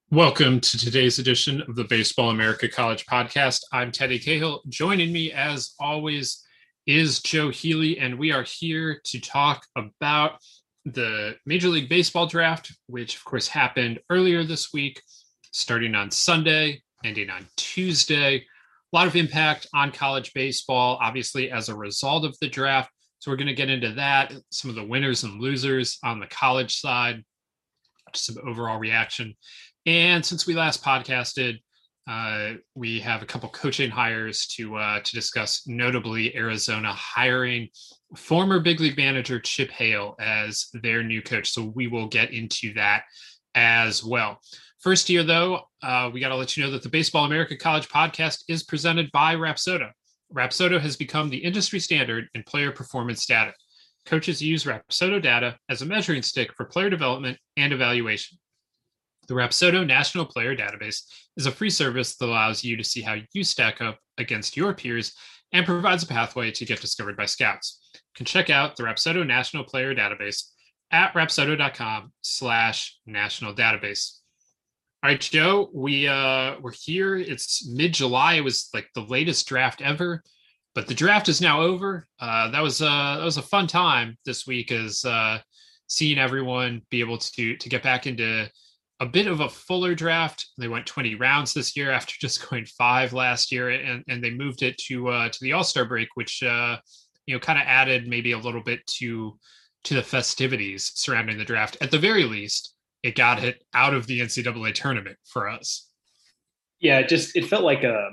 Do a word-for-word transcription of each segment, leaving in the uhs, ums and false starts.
Welcome to today's edition of the Baseball America College Podcast. I'm Teddy Cahill. Joining me, as always, is Joe Healy, and we are here to talk about the Major League Baseball draft, which, of course, happened earlier this week, starting on Sunday, ending on Tuesday. A lot of impact on college baseball, obviously, as a result of the draft. So we're going to get into that, some of the winners and losers on the college side, some overall reaction. And since we last podcasted, uh, we have a couple coaching hires to uh, to discuss, notably Arizona hiring former big league manager Chip Hale as their new coach. So we will get into that as well. First here, though, uh, we got to let you know that the Baseball America College Podcast is presented by Rapsodo. Rapsodo has become the industry standard in player performance data. Coaches use Rapsodo data as a measuring stick for player development and evaluation. The Rapsodo National Player Database is a free service that allows you to see how you stack up against your peers and provides a pathway to get discovered by scouts. You can check out the Rapsodo National Player Database at rapsodo.com slash national database. All right, Joe, we, uh, we're here. It's mid-July. It was like the latest draft ever, but the draft is now over. Uh, that was, uh, that was a fun time this week, as uh, seeing everyone be able to, to get back into a bit of a fuller draft. They went twenty rounds this year after just going five last year, and, and they moved it to uh, to the All-Star break, which uh, you know kind of added maybe a little bit to to the festivities surrounding the draft. At the very least, it got it out of the N C double A tournament for us. Yeah, it just it felt like a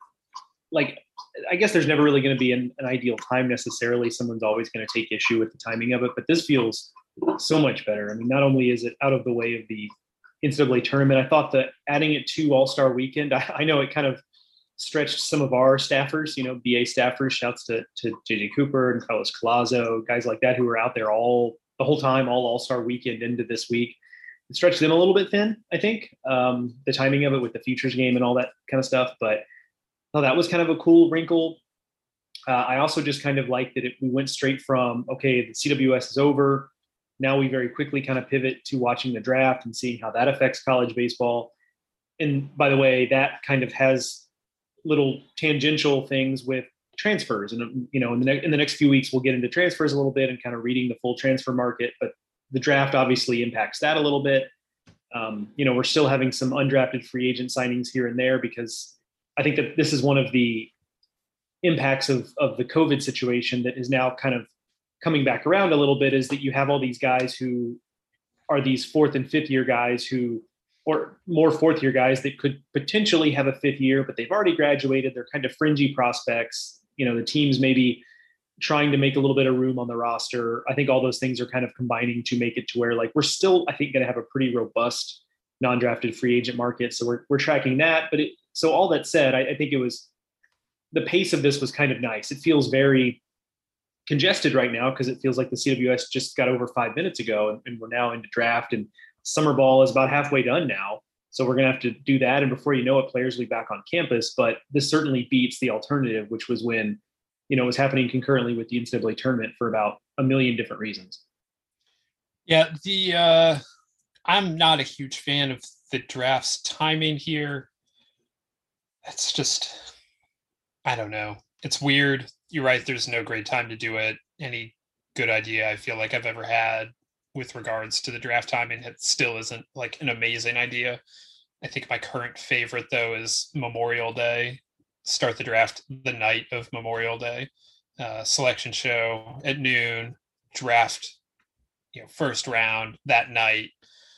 like I guess there's never really going to be an, an ideal time necessarily. Someone's always going to take issue with the timing of it, but this feels so much better. I mean, not only is it out of the way of the N C double A tournament, I thought that adding it to All-Star Weekend, I, I know it kind of stretched some of our staffers, you know, B A staffers, shouts to, to J J Cooper and Carlos Collazo, guys like that who were out there all the whole time, all All-Star Weekend into this week. It stretched them a little bit thin, I think, um, the timing of it with the Futures game and all that kind of stuff. But oh, that was kind of a cool wrinkle. Uh, I also just kind of liked that it, we went straight from, okay, the C W S is over. Now we very quickly kind of pivot to watching the draft and seeing how that affects college baseball. And by the way, that kind of has little tangential things with transfers. And, you know, in the, ne- in the next few weeks, we'll get into transfers a little bit and kind of reading the full transfer market. But the draft obviously impacts that a little bit. Um, you know, we're still having some undrafted free agent signings here and there, because I think that this is one of the impacts of, of the COVID situation that is now kind of coming back around a little bit, is that you have all these guys who are these fourth and fifth year guys who, or more fourth year guys that could potentially have a fifth year, but they've already graduated. They're kind of fringy prospects. You know, the team's maybe trying to make a little bit of room on the roster. I think all those things are kind of combining to make it to where, like, we're still, I think, going to have a pretty robust non-drafted free agent market. So we're, we're tracking that. But it, so all that said, I, I think it was, the pace of this was kind of nice. It feels very congested right now because it feels like the C W S just got over five minutes ago, and, and we're now into draft, and summer ball is about halfway done now. So we're going to have to do that. And before you know it, players will be back on campus. But this certainly beats the alternative, which was when, you know, it was happening concurrently with the N C double A tournament for about a million different reasons. Yeah, the uh, I'm not a huge fan of the draft's timing here. It's just, I don't know. It's weird. You're right. There's no great time to do it. Any good idea I feel like I've ever had with regards to the draft timing, it still isn't like an amazing idea. I think my current favorite, though, is Memorial Day. Start the draft the night of Memorial Day. Uh, selection show at noon. Draft, you know, first round that night.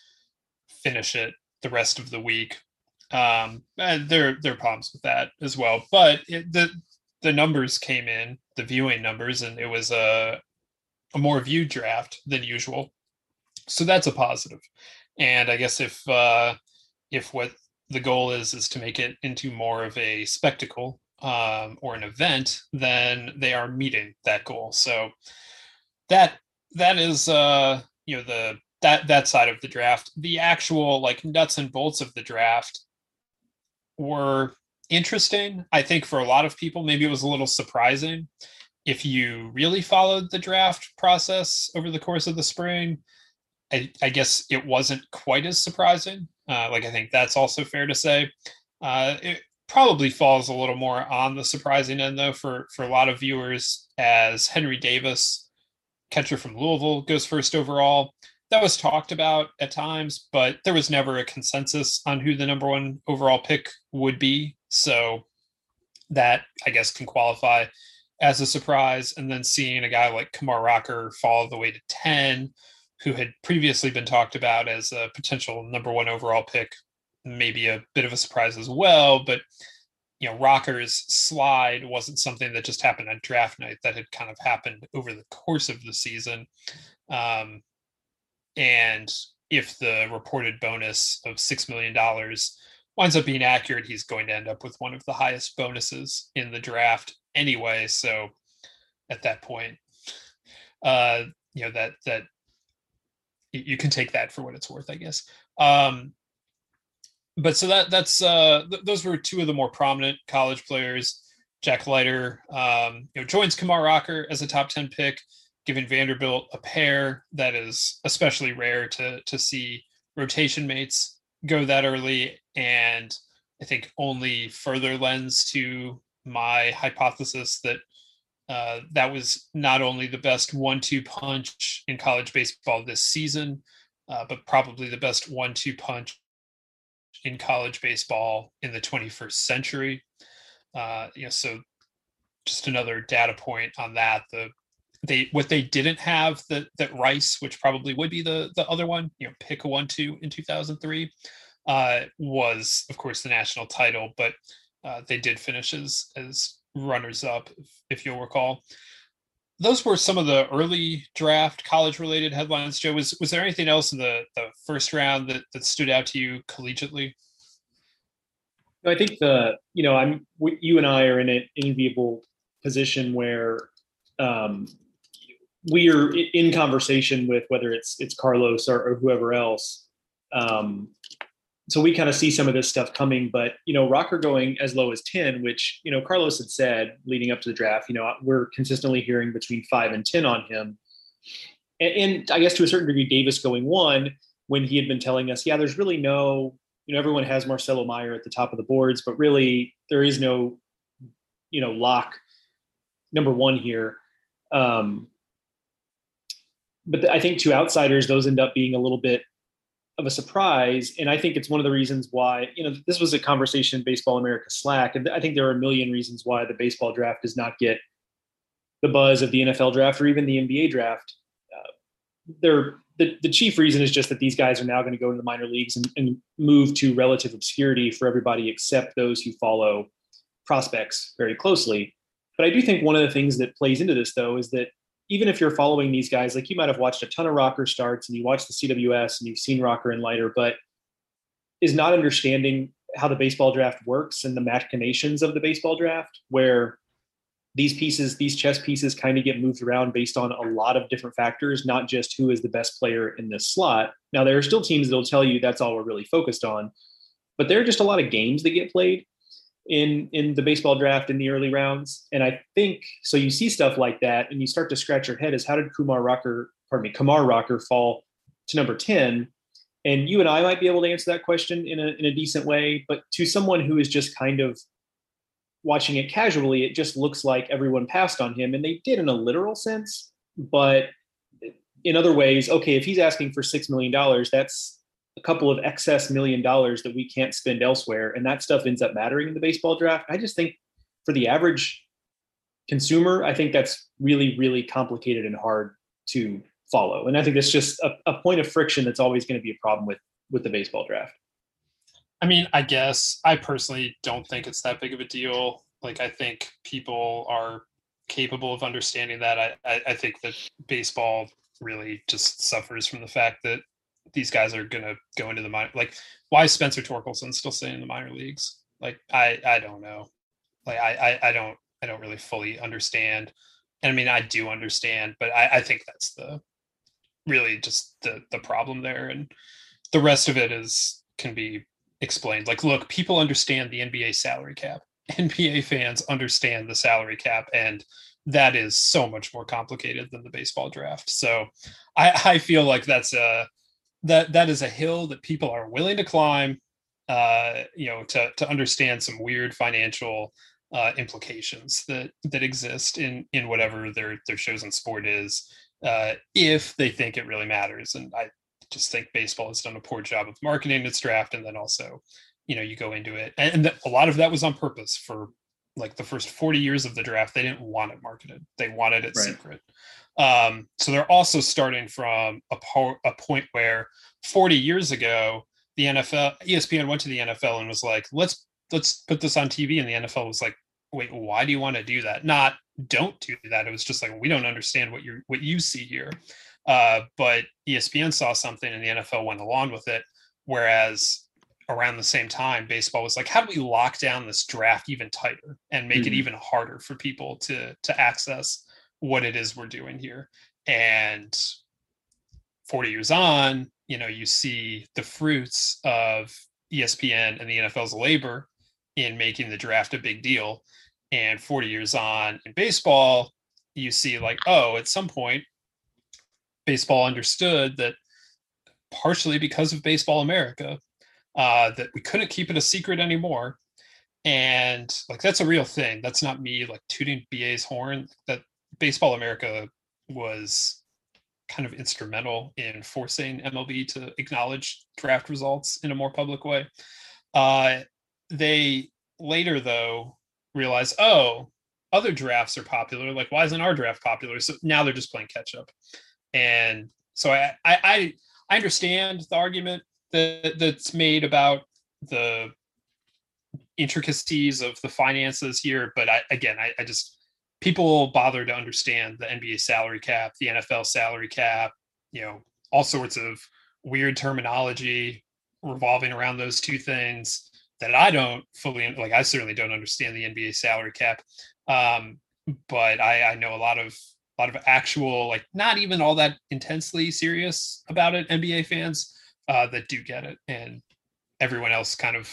Finish it the rest of the week. Um, and there, there are problems with that as well. But it, the the numbers came in, the viewing numbers, and it was a, a more viewed draft than usual. So that's a positive. And I guess if uh, if what the goal is is to make it into more of a spectacle um, or an event, then they are meeting that goal. So that that is uh, you know the that that side of the draft. The actual like nuts and bolts of the draft were interesting. I think for a lot of people, maybe it was a little surprising. If you really followed the draft process over the course of the spring, I, I guess it wasn't quite as surprising. Uh, like I think that's also fair to say. Uh, it probably falls a little more on the surprising end though for for a lot of viewers, as Henry Davis, catcher from Louisville, goes first overall. That was talked about at times, but there was never a consensus on who the number one overall pick would be. So that, I guess, can qualify as a surprise. And then seeing a guy like Kumar Rocker fall all the way to ten, who had previously been talked about as a potential number one overall pick, maybe a bit of a surprise as well. But, you know, Rocker's slide wasn't something that just happened on draft night. That had kind of happened over the course of the season. Um, and if the reported bonus of six million dollars winds up being accurate, he's going to end up with one of the highest bonuses in the draft anyway. So at that point, uh, you know, that, that you can take that for what it's worth, I guess. Um, but so that that's, uh, th- those were two of the more prominent college players. Jack Leiter, um, you know, joins Kumar Rocker as a top ten pick, giving Vanderbilt a pair that is especially rare to, to see rotation mates go that early. And I think only further lends to my hypothesis that uh, that was not only the best one two punch in college baseball this season, uh, but probably the best one two punch in college baseball in the twenty-first century. Uh, you know, so just another data point on that. The they what they didn't have that that Rice, which probably would be the the other one, you know, pick a one two in two thousand three, uh, was of course the national title, but uh, they did finish as as runners up, if, if you'll recall. Those were some of the early draft college related headlines. Joe, was was there anything else in the the first round that that stood out to you collegiately? I think the you know I'm you and I are in an enviable position where um, we are in conversation with whether it's it's Carlos or, or whoever else. Um, so we kind of see some of this stuff coming, but you know, Rocker going as low as ten, which you know Carlos had said leading up to the draft. You know, we're consistently hearing between five and ten on him, and, and I guess to a certain degree, Davis going one when he had been telling us, yeah, there's really no, you know, everyone has Marcelo Meyer at the top of the boards, but really there is no, you know, lock number one here. Um, but the, I think to outsiders, those end up being a little bit of a surprise. And I think it's one of the reasons why, you know, this was a conversation in Baseball America Slack. And I think there are a million reasons why the baseball draft does not get the buzz of the N F L draft or even the N B A draft. Uh, they're, the, the chief reason is just that these guys are now going to go into the minor leagues and, and move to relative obscurity for everybody except those who follow prospects very closely. But I do think one of the things that plays into this, though, is that even if you're following these guys, like you might have watched a ton of Rocker starts and you watch the C W S and you've seen Rocker and Leiter, but is not understanding how the baseball draft works and the machinations of the baseball draft, where these pieces, these chess pieces kind of get moved around based on a lot of different factors, not just who is the best player in this slot. Now, there are still teams that will tell you that's all we're really focused on, but there are just a lot of games that get played in in the baseball draft in the early rounds. And I think, so you see stuff like that and you start to scratch your head as how did Kumar Rocker, pardon me, Kumar Rocker fall to number ten? And you and I might be able to answer that question in a, in a decent way, but to someone who is just kind of watching it casually, it just looks like everyone passed on him, and they did in a literal sense, but in other ways, okay, if he's asking for six million dollars, that's a couple of excess million dollars that we can't spend elsewhere. And that stuff ends up mattering in the baseball draft. I just think for the average consumer, I think that's really, really complicated and hard to follow. And I think that's just a, a point of friction that's always going to be a problem with, with the baseball draft. I mean, I guess I personally don't think it's that big of a deal. Like, I think people are capable of understanding that. I, I, I think that baseball really just suffers from the fact that these guys are going to go into the minor. Like, why is Spencer Torkelson still staying in the minor leagues? Like, I, I don't know. Like, I, I, I don't, I don't really fully understand. And I mean, I do understand, but I, I think that's the really just the, the problem there. And the rest of it is, can be explained. Like, look, people understand the N B A salary cap. N B A fans understand the salary cap, and that is so much more complicated than the baseball draft. So I, I feel like that's a, that that is a hill that people are willing to climb, uh, you know, to to understand some weird financial uh, implications that that exist in in whatever their their chosen sport is, uh, if they think it really matters. And I just think baseball has done a poor job of marketing its draft, and then also, you know, you go into it, and, and a lot of that was on purpose. For like the first forty years of the draft, they didn't want it marketed; they wanted it Right. secret. Um, so they're also starting from a, po- a point where forty years ago, the N F L, E S P N went to the N F L and was like, let's let's put this on T V. And the N F L was like, wait, why do you want to do that? Not don't do that. It was just like, we don't understand what you what you see here. Uh, but E S P N saw something and the N F L went along with it. Whereas around the same time, baseball was like, how do we lock down this draft even tighter and make mm-hmm. it even harder for people to to access what it is we're doing here? And forty years on, you know, you see the fruits of E S P N and the N F L's labor in making the draft a big deal. And forty years on in baseball, you see like, oh, at some point, baseball understood that partially because of Baseball America, uh, that we couldn't keep it a secret anymore. And like, that's a real thing. That's not me like tooting B A's horn. That Baseball America was kind of instrumental in forcing M L B to acknowledge draft results in a more public way. Uh, they later, though, realized, oh, other drafts are popular. Like, why isn't our draft popular? So now they're just playing catch up. And so I, I, I understand the argument that that's made about the intricacies of the finances here. But I, again, I, I just, people bother to understand the N B A salary cap, the N F L salary cap, you know, all sorts of weird terminology revolving around those two things that I don't fully, like, I certainly don't understand the N B A salary cap. Um, but I, I know a lot of, a lot of actual, like, not even all that intensely serious about it, N B A fans uh, that do get it. And everyone else kind of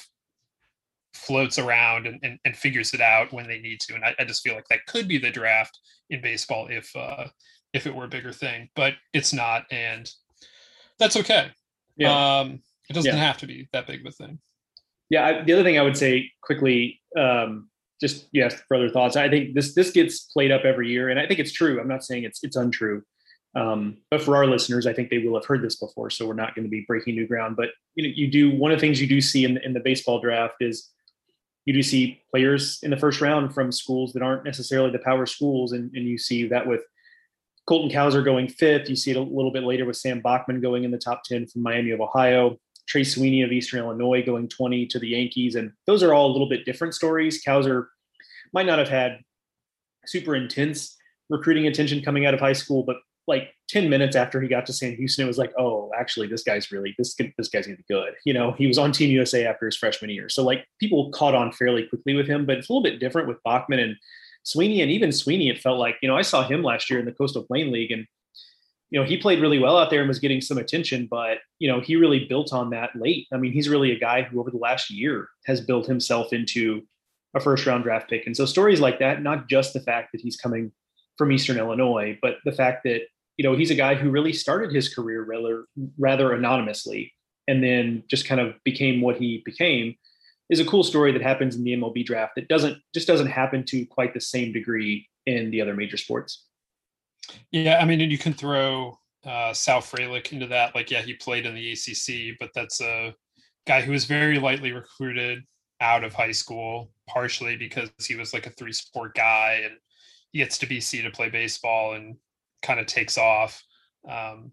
floats around and, and, and figures it out when they need to. And I, I just feel like that could be the draft in baseball if uh, if it were a bigger thing, but it's not. And that's okay. Yeah. Um, it doesn't yeah. have to be that big of a thing. Yeah. I, the other thing I would say quickly, um, just yes, further thoughts. I think this this gets played up every year, and I think it's true. I'm not saying it's it's untrue. Um, but for our listeners, I think they will have heard this before, so we're not going to be breaking new ground. But you know, you do one of the things you do see in, in the baseball draft is you do see players in the first round from schools that aren't necessarily the power schools, and, and you see that with Colton Cowser going fifth. You see it a little bit later with Sam Bachman going in the top ten from Miami of Ohio. Trey Sweeney of Eastern Illinois going twenty to the Yankees, and those are all a little bit different stories. Cowser might not have had super intense recruiting attention coming out of high school, but like ten minutes after he got to Sam Houston, it was like, oh, actually, this guy's really, this, this guy's going to be good. You know, he was on Team U S A after his freshman year. So like people caught on fairly quickly with him, but it's a little bit different with Bachman and Sweeney. And even Sweeney, it felt like, you know, I saw him last year in the Coastal Plain League, and, you know, he played really well out there and was getting some attention, but, you know, he really built on that late. I mean, he's really a guy who over the last year has built himself into a first round draft pick. And so stories like that, not just the fact that he's coming from Eastern Illinois, but the fact that, you know, he's a guy who really started his career rather, rather anonymously and then just kind of became what he became, is a cool story that happens in the M L B draft that doesn't just doesn't happen to quite the same degree in the other major sports. Yeah, I mean, and you can throw uh, Sal Frelick into that. Like, yeah, he played in the A C C, but that's a guy who was very lightly recruited out of high school, partially because he was like a three-sport guy and he gets to B C to play baseball and kind of takes off. Um,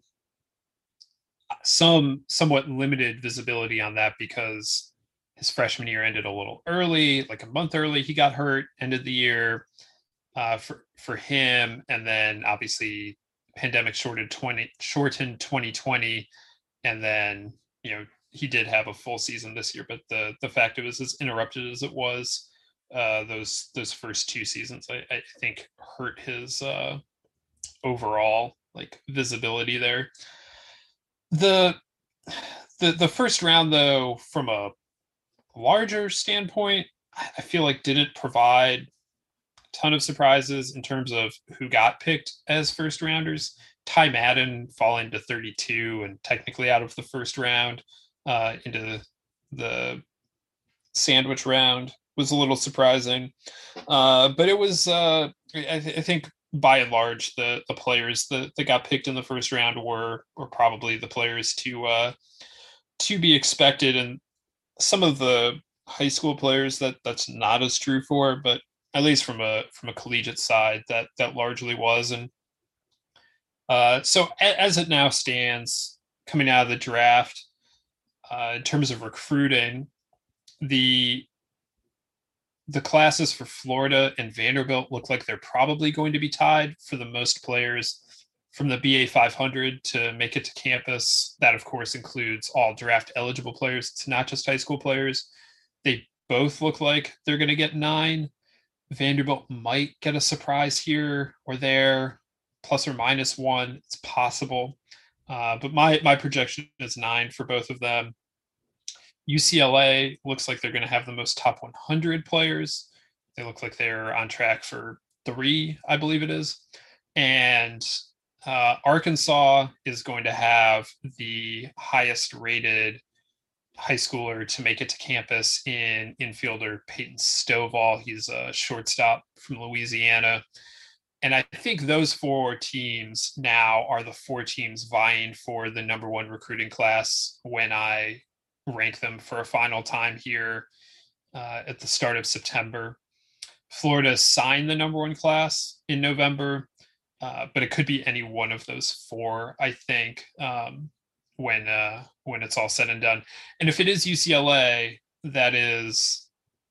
some somewhat limited visibility on that because his freshman year ended a little early, like a month early. He got hurt, ended the year uh, for for him, and then obviously pandemic shorted twenty shortened twenty twenty, and then you know he did have a full season this year, but the the fact it was as interrupted as it was, uh, those those first two seasons, I, I think hurt his uh, overall like visibility there. The the the first round, though, from a larger standpoint, I feel like didn't provide ton of surprises in terms of who got picked as first rounders. Ty Madden falling to thirty-two and technically out of the first round uh, into the sandwich round was a little surprising. Uh, but it was, uh, I, th- I think by and large, the the players that, that got picked in the first round were were probably the players to uh, to be expected. And some of the high school players that that's not as true for, but at least from a from a collegiate side, that that largely was. And uh, so a, as it now stands, coming out of the draft, uh, in terms of recruiting, the the classes for Florida and Vanderbilt look like they're probably going to be tied for the most players from the B A five hundred to make it to campus. That, of course, includes all draft eligible players. It's not just high school players. They both look like they're going to get nine. Vanderbilt might get a surprise here or there, plus or minus one. It's possible. Uh, but my, my projection is nine for both of them. U C L A looks like they're going to have the most top one hundred players. They look like they're on track for three, I believe it is. And uh, Arkansas is going to have the highest rated high schooler to make it to campus in infielder Peyton Stovall. He's a shortstop from Louisiana. And I think those four teams now are the four teams vying for the number one recruiting class when I rank them for a final time here uh, at the start of September. Florida signed the number one class in November, uh, but it could be any one of those four, I think, um, when uh, when it's all said and done. And if it is U C L A, that is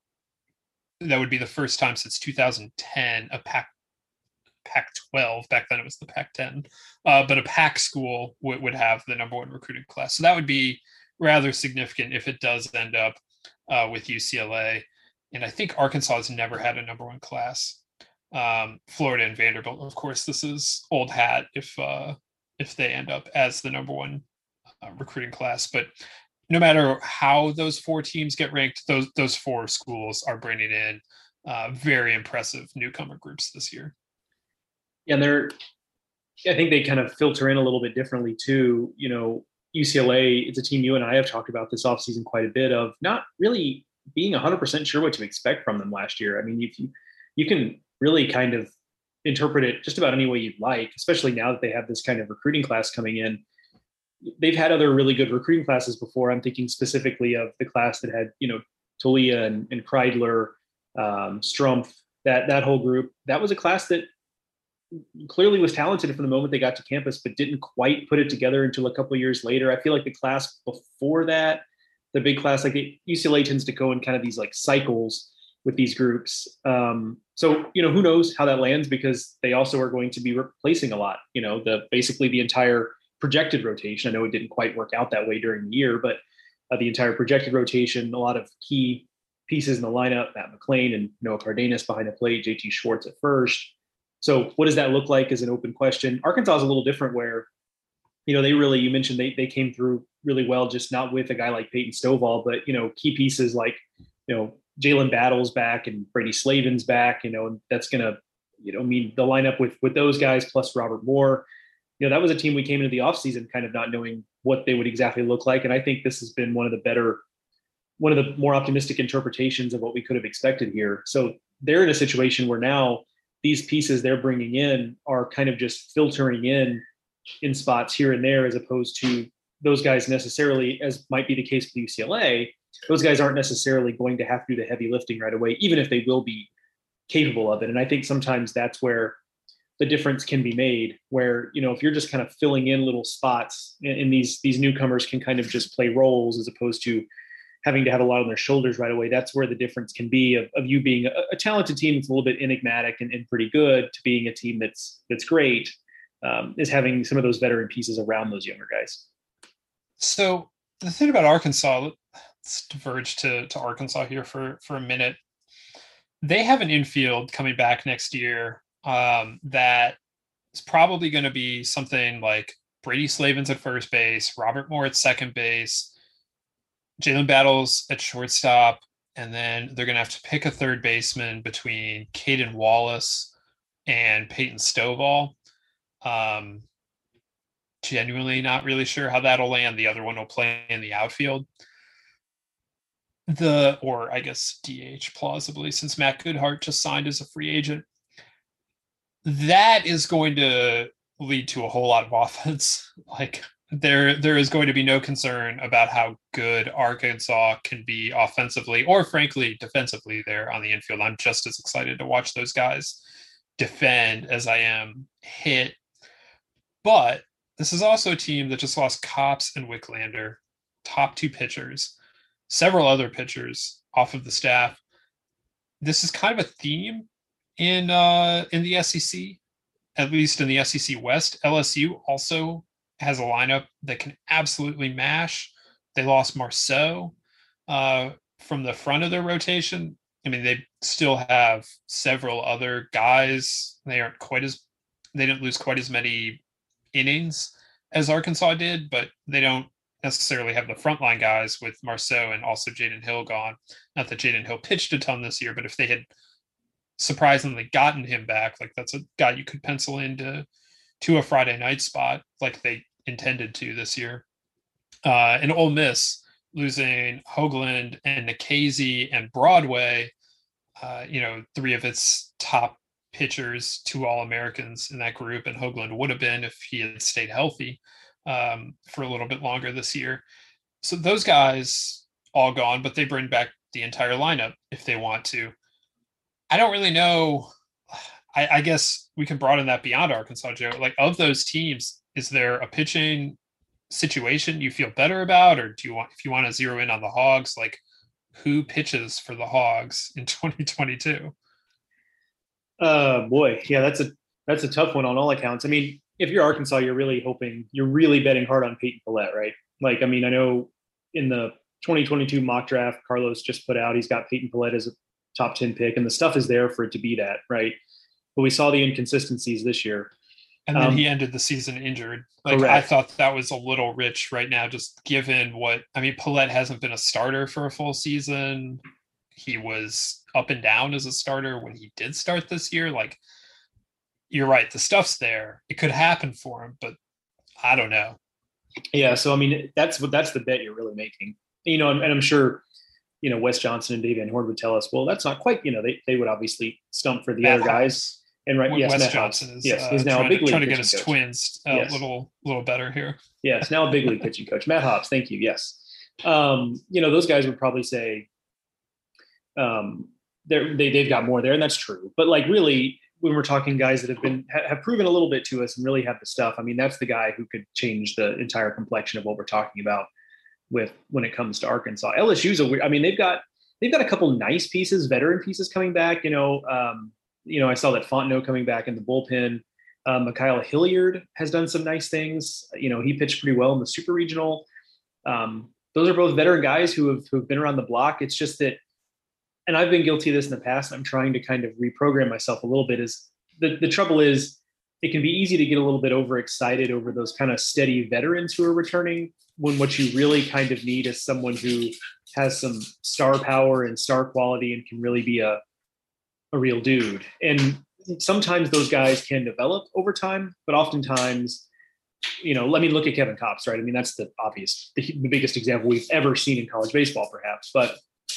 that would be the first time since two thousand ten a Pac Pac twelve, back then it was the Pac ten, uh, but a Pac school w- would have the number one recruiting class. So that would be rather significant if it does end up uh, with U C L A. And I think Arkansas has never had a number one class. Um, Florida and Vanderbilt, of course, this is old hat if uh, if they end up as the number one uh, recruiting class. But no matter how those four teams get ranked, those those four schools are bringing in uh, very impressive newcomer groups this year. Yeah, and they're, I think they kind of filter in a little bit differently too. You know, U C L A, it's a team you and I have talked about this offseason quite a bit of not really being one hundred percent sure what to expect from them last year. I mean, if you, you can really kind of interpret it just about any way you'd like, especially now that they have this kind of recruiting class coming in. They've had other really good recruiting classes before. I'm thinking specifically of the class that had, you know, Talia and, and Kreidler, um, Strumpf, that, that whole group. That was a class that clearly was talented from the moment they got to campus, but didn't quite put it together until a couple of years later. I feel like the class before that, the big class, like the U C L A tends to go in kind of these like cycles with these groups. Um, so, you know, who knows how that lands, because they also are going to be replacing a lot, you know, the basically the entire projected rotation. I know it didn't quite work out that way during the year, but uh, the entire projected rotation, a lot of key pieces in the lineup, Matt McLean and Noah Cardenas behind the plate, J T Schwartz at first. So what does that look like is an open question. Arkansas is a little different where, you know, they really, you mentioned they they came through really well, just not with a guy like Peyton Stovall, but, you know, key pieces like, you know, Jalen Battles back and Brady Slavin's back, you know, and that's going to, you know, mean the lineup with, with those guys plus Robert Moore. You know, that was a team we came into the offseason kind of not knowing what they would exactly look like. And I think this has been one of the better, one of the more optimistic interpretations of what we could have expected here. So they're in a situation where now these pieces they're bringing in are kind of just filtering in in spots here and there, as opposed to those guys necessarily, as might be the case with U C L A, those guys aren't necessarily going to have to do the heavy lifting right away, even if they will be capable of it. And I think sometimes that's where the difference can be made, where, you know, if you're just kind of filling in little spots and, and these, these newcomers can kind of just play roles as opposed to having to have a lot on their shoulders right away. That's where the difference can be of, of you being a, a talented team that's a little bit enigmatic and, and pretty good to being a team that's, that's great, um, is having some of those veteran pieces around those younger guys. So the thing about Arkansas, let's diverge to, to Arkansas here for, for a minute. They have an infield coming back next year um, that is probably going to be something like Brady Slavin's at first base, Robert Moore at second base, Jalen Battles at shortstop, and then they're going to have to pick a third baseman between Caden Wallace and Peyton Stovall. Um, genuinely not really sure how that'll land. The other one will play in the outfield. The, or I guess D H plausibly, since Matt Goodhart just signed as a free agent. That is going to lead to a whole lot of offense. Like there, there is going to be no concern about how good Arkansas can be offensively or frankly defensively there on the infield. I'm just as excited to watch those guys defend as I am hit. But this is also a team that just lost Cops and Wicklander, top two pitchers, several other pitchers off of the staff. This is kind of a theme in uh, in the S E C, at least in the S E C West. L S U also has a lineup that can absolutely mash. They lost Marceau uh, from the front of their rotation. I mean, they still have several other guys. They aren't quite as, they didn't lose quite as many innings as Arkansas did, but they don't necessarily have the frontline guys with Marceau and also Jaden Hill gone. Not that Jaden Hill pitched a ton this year, but if they had surprisingly gotten him back, like that's a guy you could pencil into to a Friday night spot like they intended to this year. Uh, and Ole Miss losing Hoagland and Nikhazy and Broadway, uh, you know, three of its top pitchers, two All-Americans in that group, and Hoagland would have been if he had stayed healthy um, for a little bit longer this year. So those guys all gone, but they bring back the entire lineup if they want to. I don't really know. I, I guess we can broaden that beyond Arkansas, Joe. Like, of those teams, is there a pitching situation you feel better about, or do you want, if you want to zero in on the Hogs, like who pitches for the Hogs in twenty twenty-two? Uh, boy, yeah, that's a that's a tough one on all accounts. I mean, if you're Arkansas, you're really hoping, you're really betting hard on Peyton Pallette, right? Like, I mean, I know in the twenty twenty-two mock draft, Carlos just put out, he's got Peyton Pallette as a top ten pick, and the stuff is there for it to be that, right? But we saw the inconsistencies this year. And then um, he ended the season injured. Like, correct. I thought that was a little rich right now, just given what, I mean, Pallette hasn't been a starter for a full season. He was up and down as a starter when he did start this year. Like, you're right, the stuff's there. It could happen for him, but I don't know. Yeah, so I mean, that's what that's the bet you're really making. You know, and, and I'm sure, you know, Wes Johnson and Dave Van Horn would tell us, well, that's not quite, you know, they, they would obviously stump for the Matt other guys. Hobbs. And right, yes, Wes Matt Johnson Hobbs. is yes, uh, he's now trying, a big to, league trying to get his coach. twins a yes. little little better here. Yes, now a big league pitching coach. Matt Hobbs, thank you. Yes. Um, you know, those guys would probably say um, they're, they, they've got more there, and that's true. But like, really, when we're talking guys that have been have proven a little bit to us and really have the stuff, I mean, that's the guy who could change the entire complexion of what we're talking about with when it comes to Arkansas. L S U's a weird, I mean, they've got they've got a couple nice pieces, veteran pieces coming back. You know, um, you know, I saw that Fontenot coming back in the bullpen. Um, Mikhail Hilliard has done some nice things. You know, he pitched pretty well in the Super Regional. Um, those are both veteran guys who have who have been around the block. It's just that, and I've been guilty of this in the past. I'm trying to kind of reprogram myself a little bit. Is the the trouble is it can be easy to get a little bit overexcited over those kind of steady veterans who are returning, when what you really kind of need is someone who has some star power and star quality and can really be a a real dude. And sometimes those guys can develop over time, but oftentimes, you know, let me look at Kevin Kopps, right? I mean, that's the obvious, the, the biggest example we've ever seen in college baseball, perhaps. But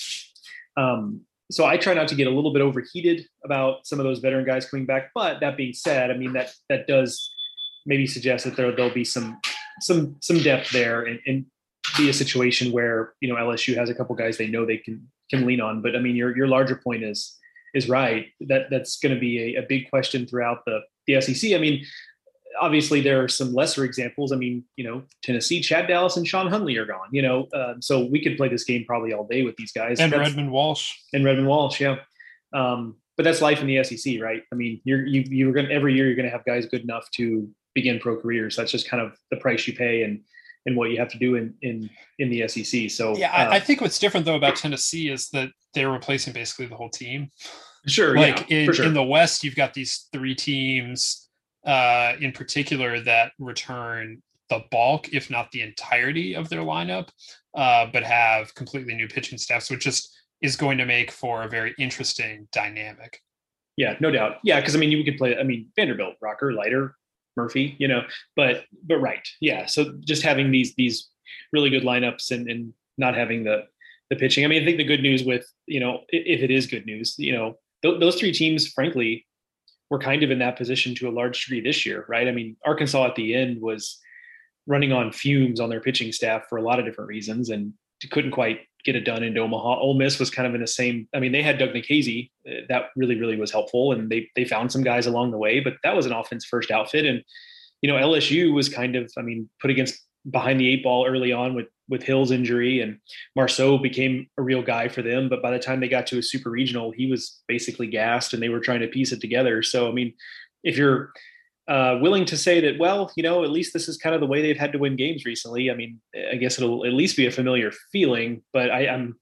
um, so I try not to get a little bit overheated about some of those veteran guys coming back. But that being said, I mean, that that does maybe suggest that there, there'll be some some some depth there, and, and be a situation where, you know, L S U has a couple guys they know they can can lean on. But I mean, your your larger point is is right. That that's going to be a, a big question throughout the, the S E C. I mean, obviously there are some lesser examples. I mean, you know, Tennessee, Chad Dallas and Sean Hunley are gone, you know, um, so we could play this game probably all day with these guys. And that's, Redmond Walsh. And Redmond Walsh, yeah. Um, but that's life in the S E C, right? I mean, you're, you, you're going to, every year you're going to have guys good enough to begin pro careers. That's just kind of the price you pay and, and what you have to do in, in, in the S E C. So yeah, uh, I, I think what's different though about Tennessee is that they're replacing basically the whole team. Sure. Like yeah, in, sure. in the West, you've got these three teams uh, in particular that return the bulk, if not the entirety of their lineup, uh, but have completely new pitching staffs, which just is going to make for a very interesting dynamic. Yeah, no doubt. Yeah, because I mean, you could play. I mean, Vanderbilt, Rocker, Leiter, Murphy. You know, but but right. Yeah. So just having these these really good lineups and and not having the the pitching. I mean, I think the good news with you know if it is good news, you know, th- those three teams, frankly, were kind of in that position to a large degree this year, right? I mean, Arkansas at the end was running on fumes on their pitching staff for a lot of different reasons and couldn't quite get it done in Omaha. Ole Miss was kind of in the same. I mean, they had Doug Nikhazy. That really, really was helpful, and they they found some guys along the way. But that was an offense first outfit, and you know, L S U was kind of, I mean, put against behind the eight ball early on with with Hill's injury, and Marceau became a real guy for them. But by the time they got to a super regional, he was basically gassed, and they were trying to piece it together. So, I mean, if you're uh, willing to say that, well, you know, at least this is kind of the way they've had to win games recently. I mean, I guess it'll at least be a familiar feeling, but I, I'm,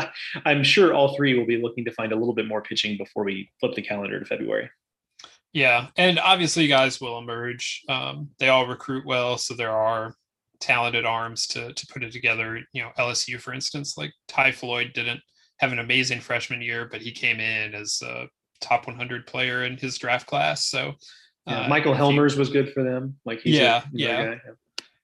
I'm sure all three will be looking to find a little bit more pitching before we flip the calendar to February. Yeah. And obviously guys will emerge. Um, they all recruit well. So there are talented arms to, to put it together. You know, L S U, for instance, like Ty Floyd didn't have an amazing freshman year, but he came in as a top one hundred player in his draft class. So, Yeah, uh, Michael Helmers he, was good for them. Like he's yeah, a, he's yeah. Guy. yeah.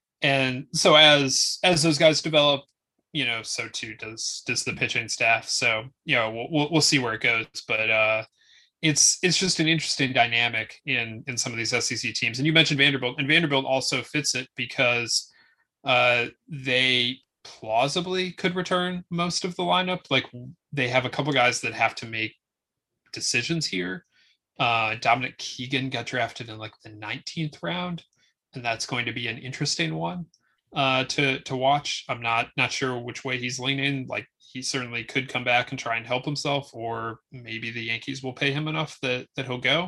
And so as as those guys develop, you know, so too does does the pitching staff. So you know, we'll we'll, we'll see where it goes. But uh, it's it's just an interesting dynamic in in some of these S E C teams. And you mentioned Vanderbilt, and Vanderbilt also fits it because uh, they plausibly could return most of the lineup. Like they have a couple guys that have to make decisions here. Uh, Dominic Keegan got drafted in like the nineteenth round, and that's going to be an interesting one uh, to to watch. I'm not not sure which way he's leaning. Like he certainly could come back and try and help himself, or maybe the Yankees will pay him enough that that he'll go.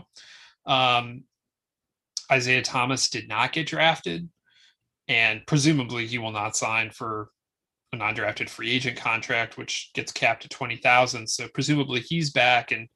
Um, Isaiah Thomas did not get drafted, and presumably he will not sign for a non-drafted free agent contract, which gets capped at twenty thousand. So presumably he's back, and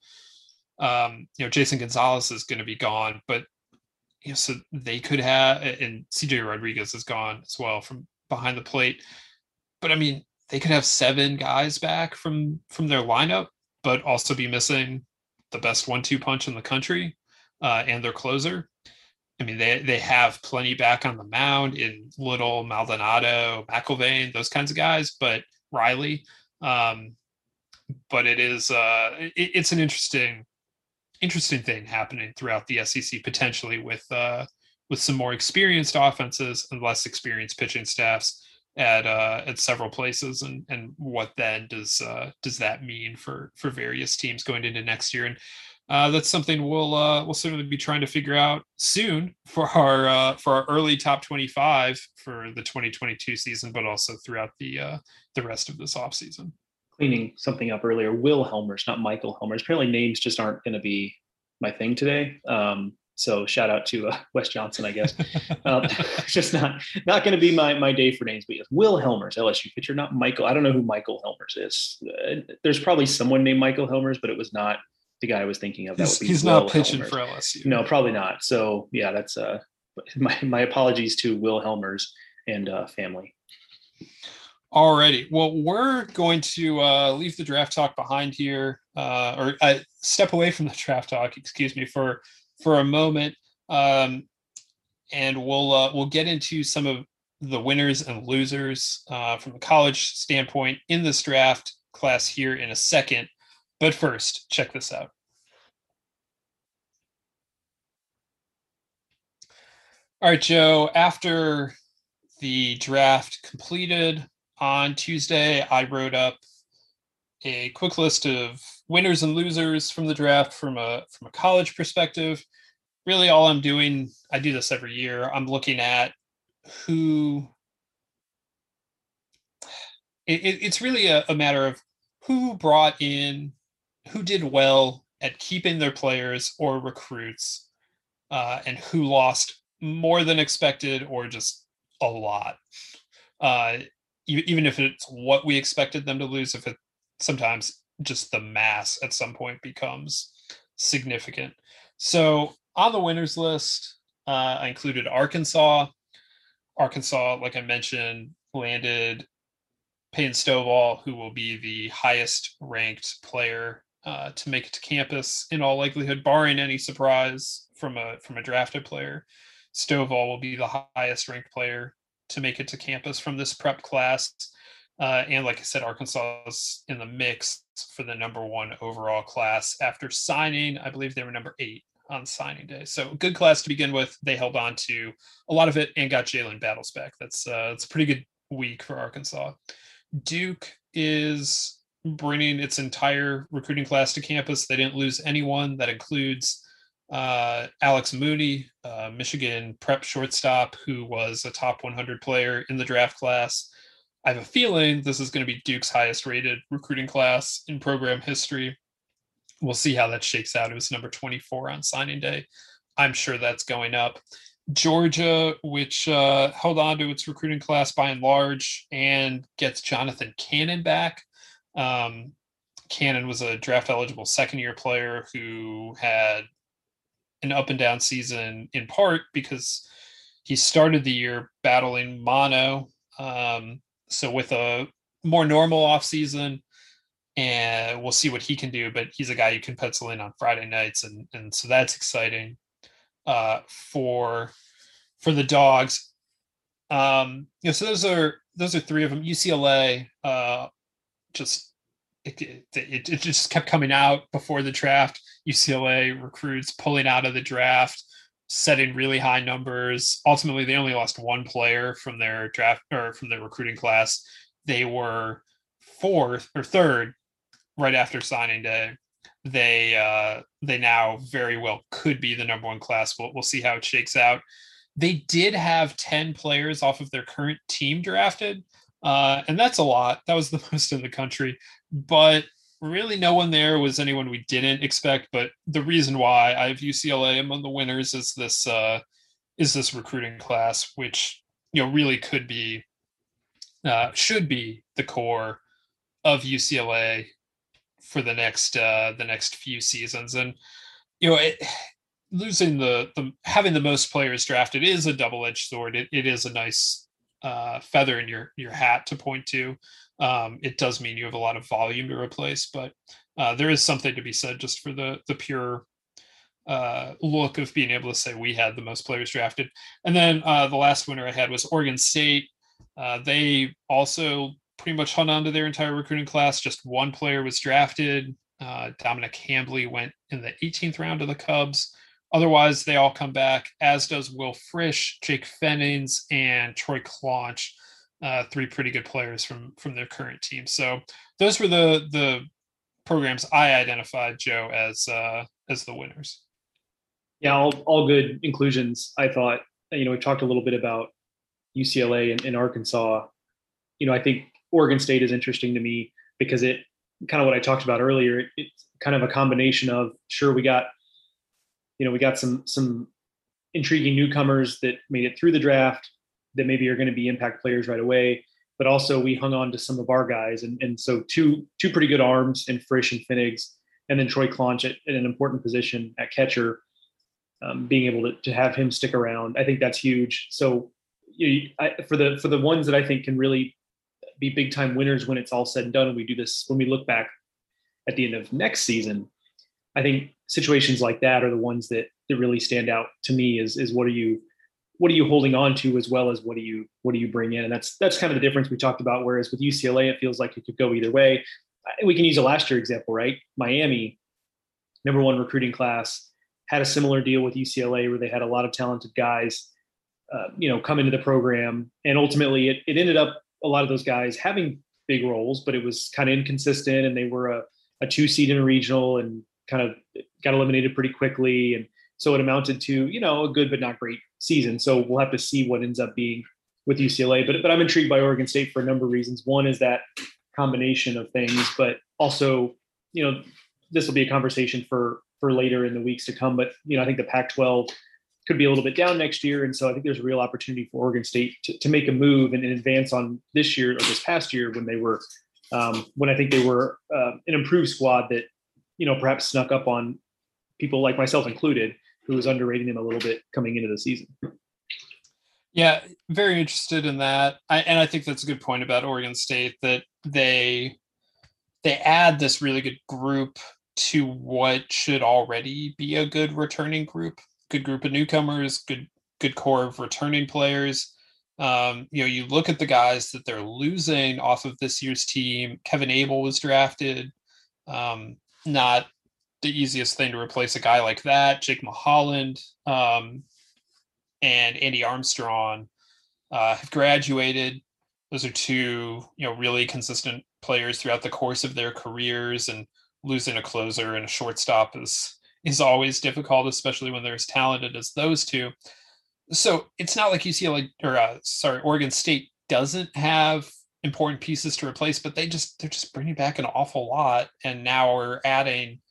Um, you know, Jason Gonzalez is going to be gone, but you know, so they could have, and C J Rodriguez is gone as well from behind the plate. But I mean, they could have seven guys back from from their lineup, but also be missing the best one-two punch in the country uh, and their closer. I mean, they they have plenty back on the mound in Little, Maldonado, McIlvain, those kinds of guys, but Riley. Um, but it is uh, it, it's an interesting. interesting thing happening throughout the S E C potentially with uh, with some more experienced offenses and less experienced pitching staffs at uh, at several places, and and what then does uh, does that mean for for various teams going into next year? And uh, that's something we'll uh, we'll certainly be trying to figure out soon for our uh, for our early top twenty-five for the twenty twenty-two season, but also throughout the uh, the rest of this offseason. Cleaning something up earlier, Will Helmers, not Michael Helmers. Apparently names just aren't going to be my thing today. Um, so shout out to uh, Wes Johnson, I guess. uh, just not not going to be my my day for names, but yes, Will Helmers, L S U pitcher, not Michael. I don't know who Michael Helmers is. Uh, there's probably someone named Michael Helmers, but it was not the guy I was thinking of. That he's, would be he's Will not pitching Helmers. for L S U. No, probably not. So yeah, that's uh, my, my apologies to Will Helmers and uh, family. Alrighty. Well, we're going to uh, leave the draft talk behind here, uh, or uh, step away from the draft talk, excuse me, for for a moment, um, and we'll uh, we'll get into some of the winners and losers uh, from a college standpoint in this draft class here in a second. But first, check this out. All right, Joe. After the draft completed on Tuesday, I wrote up a quick list of winners and losers from the draft from a from a college perspective. Really, all I'm doing, I do this every year. I'm looking at who. It, it, it's really a, a matter of who brought in, who did well at keeping their players or recruits, uh, and who lost more than expected or just a lot. Uh, even if it's what we expected them to lose, if it sometimes just the mass at some point becomes significant. So on the winners list, uh, I included Arkansas. Arkansas, like I mentioned, landed Payne Stovall, who will be the highest ranked player uh, to make it to campus in all likelihood, barring any surprise from a from a drafted player. Stovall will be the highest ranked player to make it to campus from this prep class. Uh, and like I said, Arkansas is in the mix for the number one overall class after signing. I believe they were number eight on signing day. So good class to begin with. They held on to a lot of it and got Jalen Battles back. That's uh, it's a pretty good week for Arkansas. Duke is bringing its entire recruiting class to campus. They didn't lose anyone. That includes uh, Alex Mooney, uh, Michigan prep shortstop, who was a top one hundred player in the draft class. I have a feeling this is going to be Duke's highest rated recruiting class in program history. We'll see how that shakes out. It was number twenty-four on signing day. I'm sure that's going up. Georgia, which uh, held on to its recruiting class by and large and gets Jonathan Cannon back. Um, Cannon was a draft eligible second year player who had an up and down season in part because he started the year battling mono. Um, so with a more normal offseason, and we'll see what he can do, but he's a guy you can pencil in on Friday nights. And, and so that's exciting uh, for, for the Dogs. Um, you know, so those are, those are three of them. U C L A uh, just, it, it, it, it just kept coming out before the draft. U C L A recruits pulling out of the draft, setting really high numbers. Ultimately, they only lost one player from their draft or from their recruiting class. They were fourth or third right after signing day. They uh, they now very well could be the number one class. We'll, we'll see how it shakes out. They did have ten players off of their current team drafted, uh, and that's a lot. That was the most in the country. But really no one there was anyone we didn't expect. But the reason why I have U C L A among the winners is this uh, is this recruiting class, which you know really could be uh, should be the core of U C L A for the next uh, the next few seasons. And you know, it, losing the, the having the most players drafted is a double-edged sword. It, it is a nice uh, feather in your your hat to point to. Um, it does mean you have a lot of volume to replace, but uh, there is something to be said just for the the pure uh, look of being able to say we had the most players drafted. And then uh, the last winner I had was Oregon State. Uh, they also pretty much hung on to their entire recruiting class. Just one player was drafted. Uh, Dominic Hambley went in the eighteenth round of the Cubs. Otherwise, they all come back, as does Will Frisch, Jake Fennings, and Troy Claunch, uh, three pretty good players from, from their current team. So those were the the programs I identified, Joe, as uh, as the winners. Yeah, all, all good inclusions. I thought, you know, we talked a little bit about U C L A and, and Arkansas. You know, I think Oregon State is interesting to me because it kind of what I talked about earlier. It, it's kind of a combination of, sure, we got, you know, we got some some intriguing newcomers that made it through the draft that maybe are going to be impact players right away, but also we hung on to some of our guys. And, and so two two pretty good arms in Frisch and Fennings, and then Troy Claunch at, at an important position at catcher, um, being able to, to have him stick around. I think that's huge. So you know, I, for the for the ones that I think can really be big time winners when it's all said and done, and we do this, when we look back at the end of next season, I think situations like that are the ones that, that really stand out to me is, is what are you, what are you holding on to, as well as what do you, what do you bring in? And that's, that's kind of the difference we talked about. Whereas with U C L A, it feels like it could go either way. We can use a last year example, right? Miami, number one recruiting class, had a similar deal with U C L A where they had a lot of talented guys, uh, you know, come into the program. And ultimately it, it ended up a lot of those guys having big roles, but it was kind of inconsistent, and they were a, a two seed in a regional and kind of got eliminated pretty quickly. And so it amounted to, you know, a good but not great season. So we'll have to see what ends up being with U C L A. But, but I'm intrigued by Oregon State for a number of reasons. One is that combination of things, but also, you know, this will be a conversation for, for later in the weeks to come. But, you know, I think the Pac twelve could be a little bit down next year. And so I think there's a real opportunity for Oregon State to, to make a move and, and advance on this year or this past year when they were, um, when I think they were uh, an improved squad that, you know, perhaps snuck up on people like myself included, who was underrating them a little bit coming into the season. Yeah, very interested in that. I, and I think that's a good point about Oregon State, that they they add this really good group to what should already be a good returning group, good group of newcomers, good good core of returning players. Um, you know, you look at the guys that they're losing off of this year's team. Kevin Abel was drafted. Um, Not the easiest thing to replace a guy like that. Jake Mulholland um, and Andy Armstrong uh, have graduated. Those are two, you know, really consistent players throughout the course of their careers, and losing a closer and a shortstop is is always difficult, especially when they're as talented as those two. So it's not like U C L A or uh, sorry, Oregon State doesn't have important pieces to replace, but they just they're just bringing back an awful lot, and now we're adding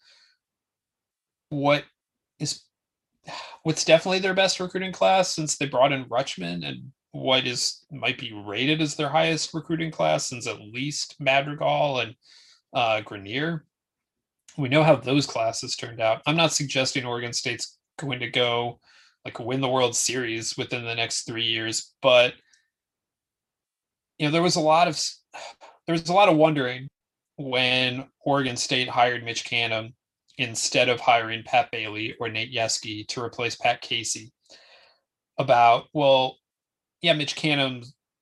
what is what's definitely their best recruiting class since they brought in Rutschman, and what is might be rated as their highest recruiting class since at least Madrigal and uh, Grenier. We know how those classes turned out. I'm not suggesting Oregon State's going to go like win the World Series within the next three years, but you know there was a lot of there was a lot of wondering when Oregon State hired Mitch Canham instead of hiring Pat Bailey or Nate Yeskie to replace Pat Casey. About, well, yeah, Mitch Canham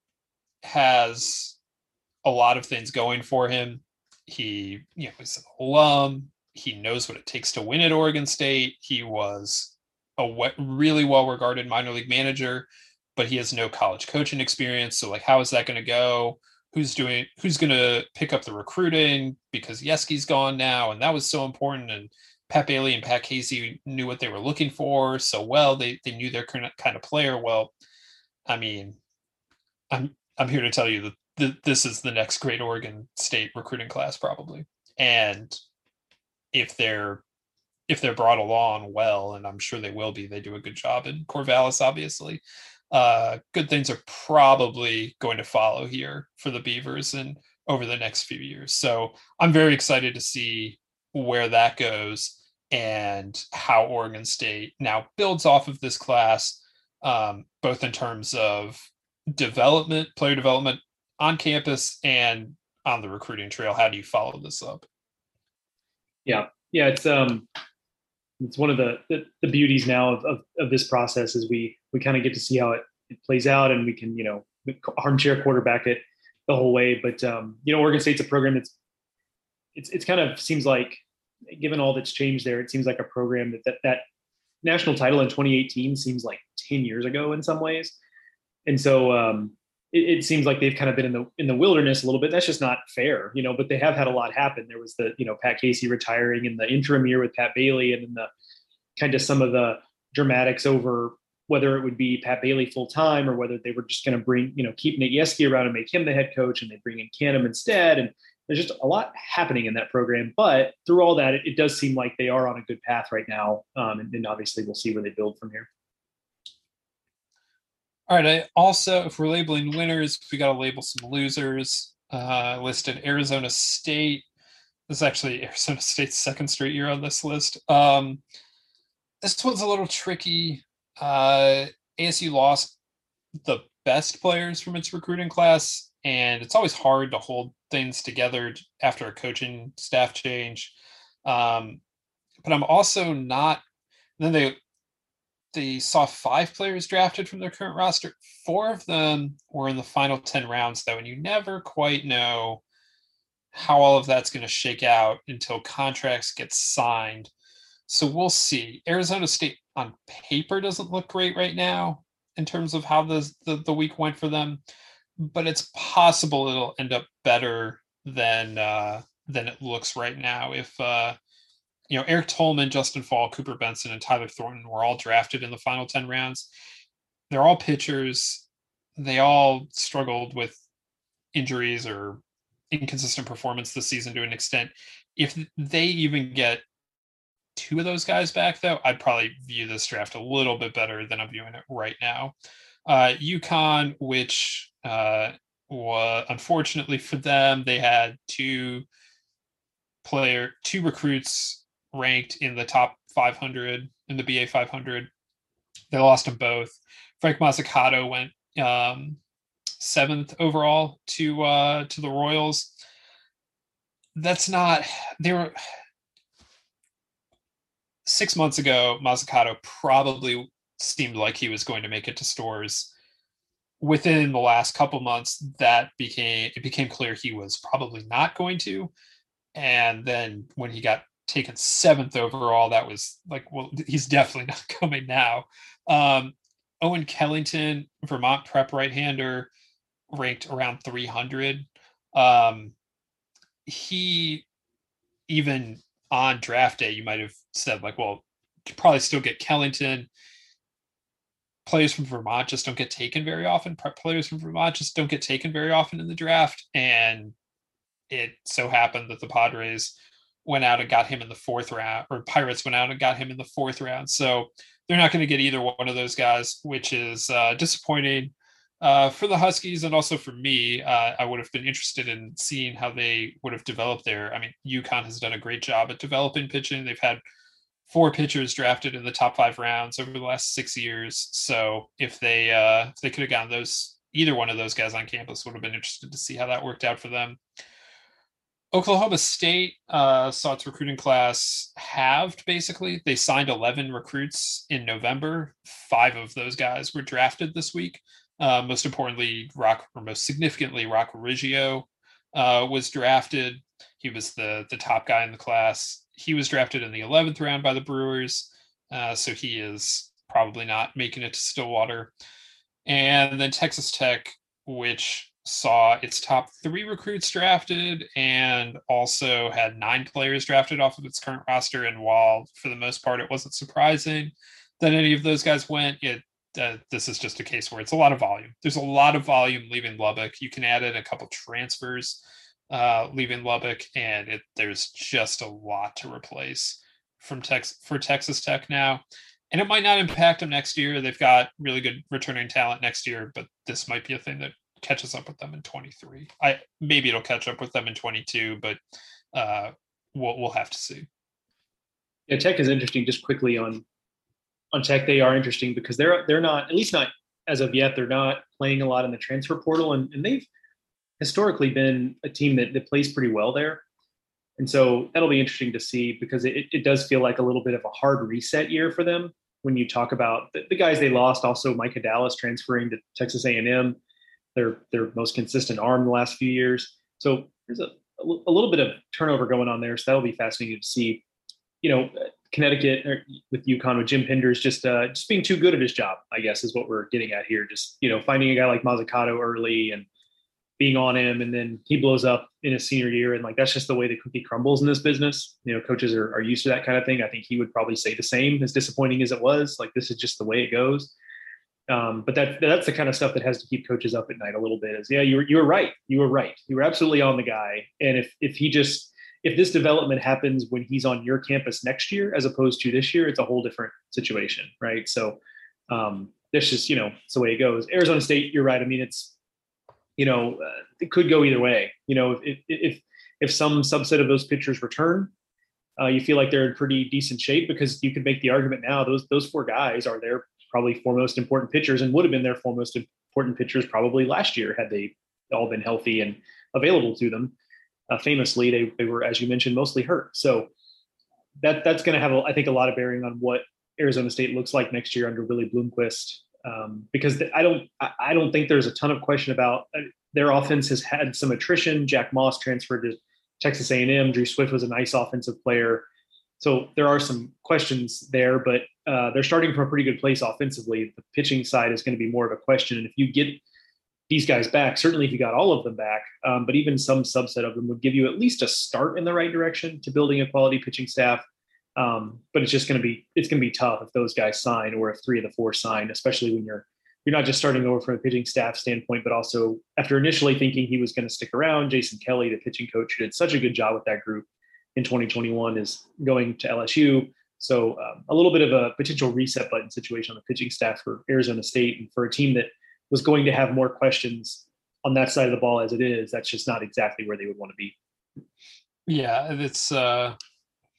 has a lot of things going for him. He, you know, is an alum. He knows what it takes to win at Oregon State. He was a really well-regarded minor league manager, but he has no college coaching experience. So, like, how is that going to go? Who's doing? Who's going to pick up the recruiting? Because Yeskie's gone now, and that was so important. And Pat Bailey and Pat Casey knew what they were looking for so well. They they knew their kind of player well. I mean, I'm I'm here to tell you that th- this is the next great Oregon State recruiting class probably. And if they're if they're brought along well, and I'm sure they will be, they do a good job in Corvallis, obviously. Uh, good things are probably going to follow here for the Beavers and over the next few years. So I'm very excited to see where that goes and how Oregon State now builds off of this class, um, both in terms of development, player development on campus and on the recruiting trail. How do you follow this up? Yeah, yeah, it's um, it's one of the the, the beauties now of, of, of this process is we we kind of get to see how it, it plays out, and we can you know armchair quarterback it the whole way. But um, you know, Oregon State's a program that's it's it's kind of seems like, given all that's changed there, it seems like a program that that, that national title in twenty eighteen seems like ten years ago in some ways. And so um, it, it seems like they've kind of been in the in the wilderness a little bit. That's just not fair, you know. But they have had a lot happen. There was the you know Pat Casey retiring in the interim year with Pat Bailey, and then the kind of some of the dramatics over whether it would be Pat Bailey full time or whether they were just going to bring you know keep Nate Yeskie around and make him the head coach, and they bring in Canham instead. And there's just a lot happening in that program. But through all that, it, it does seem like they are on a good path right now. Um, and, and obviously, we'll see where they build from here. All right. I also, if we're labeling winners, we got to label some losers. Uh, listed Arizona State. This is actually Arizona State's second straight year on this list. Um, this one's a little tricky. Uh, A S U lost the best players from its recruiting class, and it's always hard to hold things together after a coaching staff change. Um, but I'm also not. Then they they saw five players drafted from their current roster. Four of them were in the final ten rounds, though, and you never quite know how all of that's going to shake out until contracts get signed. So we'll see. Arizona State on paper doesn't look great right now in terms of how the, the, the week went for them, but it's possible it'll end up better than uh, than it looks right now if uh, you know, Eric Tolman, Justin Fall, Cooper Benson, and Tyler Thornton were all drafted in the final ten rounds. They're all pitchers. They all struggled with injuries or inconsistent performance this season to an extent. If they even get two of those guys back, though, I'd probably view this draft a little bit better than I'm viewing it right now. Uh, UConn, which uh, was, unfortunately for them, they had two player, two recruits ranked in the top five hundred in the B A five hundred. They lost them both. Frank Mazzucato went um, seventh overall to uh, to the Royals. That's not they were six months ago. Mazzucato probably seemed like he was going to make it to Stores. Within the last couple months, that became it became clear he was probably not going to. And then when he got taken seventh overall, that was like, well, he's definitely not coming now. Um, Owen Kellington, Vermont prep right-hander, ranked around three hundred. Um, he, even on draft day, you might have said like, well, you probably still get Kellington. Players from Vermont just don't get taken very often. Prep players from Vermont just don't get taken very often in the draft. And it so happened that the Padres went out and got him in the fourth round, or Pirates went out and got him in the fourth round. So they're not going to get either one of those guys, which is uh, disappointing uh, for the Huskies and also for me. Uh, I would have been interested in seeing how they would have developed there. I mean, UConn has done a great job at developing pitching. They've had four pitchers drafted in the top five rounds over the last six years. So if they uh, if they could have gotten those, either one of those guys on campus, would have been interested to see how that worked out for them. Oklahoma State uh, saw its recruiting class halved, basically. They signed eleven recruits in November. Five of those guys were drafted this week. Uh, most importantly, Rock, or most significantly, Rock Riggio uh, was drafted. He was the, the top guy in the class. He was drafted in the eleventh round by the Brewers, uh, so he is probably not making it to Stillwater. And then Texas Tech, which saw its top three recruits drafted and also had nine players drafted off of its current roster. And while for the most part it wasn't surprising that any of those guys went, it uh, this is just a case where it's a lot of volume. There's a lot of volume leaving Lubbock. You can add in a couple transfers uh, leaving Lubbock, and it, there's just a lot to replace from Tex for Texas Tech now. And it might not impact them next year. They've got really good returning talent next year, but this might be a thing that catches up with them in twenty-three. I maybe it'll catch up with them in twenty-two, but uh, we'll we'll have to see. Yeah, Tech is interesting. Just quickly on on Tech, they are interesting because they're they're not, at least not as of yet, they're not playing a lot in the transfer portal, and, and they've historically been a team that, that plays pretty well there. And so that'll be interesting to see because it, it does feel like a little bit of a hard reset year for them when you talk about the, the guys they lost. Also, Micah Dallas transferring to Texas A and M, their their most consistent arm the last few years. So there's a, a little bit of turnover going on there. So that'll be fascinating to see. You know, Connecticut with UConn with Jim Penders just uh, just being too good at his job, I guess, is what we're getting at here. Just, you know, finding a guy like Mazzucato early and being on him, and then he blows up in his senior year. And like, that's just the way the cookie crumbles in this business. You know, coaches are, are used to that kind of thing. I think he would probably say the same, as disappointing as it was. Like, this is just the way it goes. Um, but that that's the kind of stuff that has to keep coaches up at night a little bit. Is yeah, you were you were right. You were right. You were absolutely on the guy. And if if he just if this development happens when he's on your campus next year as opposed to this year, it's a whole different situation, right? So um, that's just, you know, it's the way it goes. Arizona State, you're right. I mean, it's, you know, uh, it could go either way. You know, if if if some subset of those pitchers return, uh, you feel like they're in pretty decent shape, because you could make the argument now those those four guys are their probably four most important pitchers and would have been their four most important pitchers probably last year had they all been healthy and available to them. Uh, famously, they they were, as you mentioned, mostly hurt. So that that's going to have, a, I think, a lot of bearing on what Arizona State looks like next year under Willie Bloomquist. Um, because I don't I don't think there's a ton of question about uh, their offense has had some attrition. Jack Moss transferred to Texas A and M. Drew Swift was a nice offensive player. So there are some questions there, but uh, they're starting from a pretty good place offensively. The pitching side is going to be more of a question. And if you get these guys back, certainly if you got all of them back, um, but even some subset of them would give you at least a start in the right direction to building a quality pitching staff. Um, but it's just going to be, it's going to be tough if those guys sign, or if three of the four sign, especially when you're, you're not just starting over from a pitching staff standpoint, but also after initially thinking he was going to stick around. Jason Kelly, the pitching coach, who did such a good job with that group in twenty twenty-one, is going to L S U. So um, a little bit of a potential reset button situation on the pitching staff for Arizona State, and for a team that was going to have more questions on that side of the ball as it is, that's just not exactly where they would want to be. Yeah, it's uh,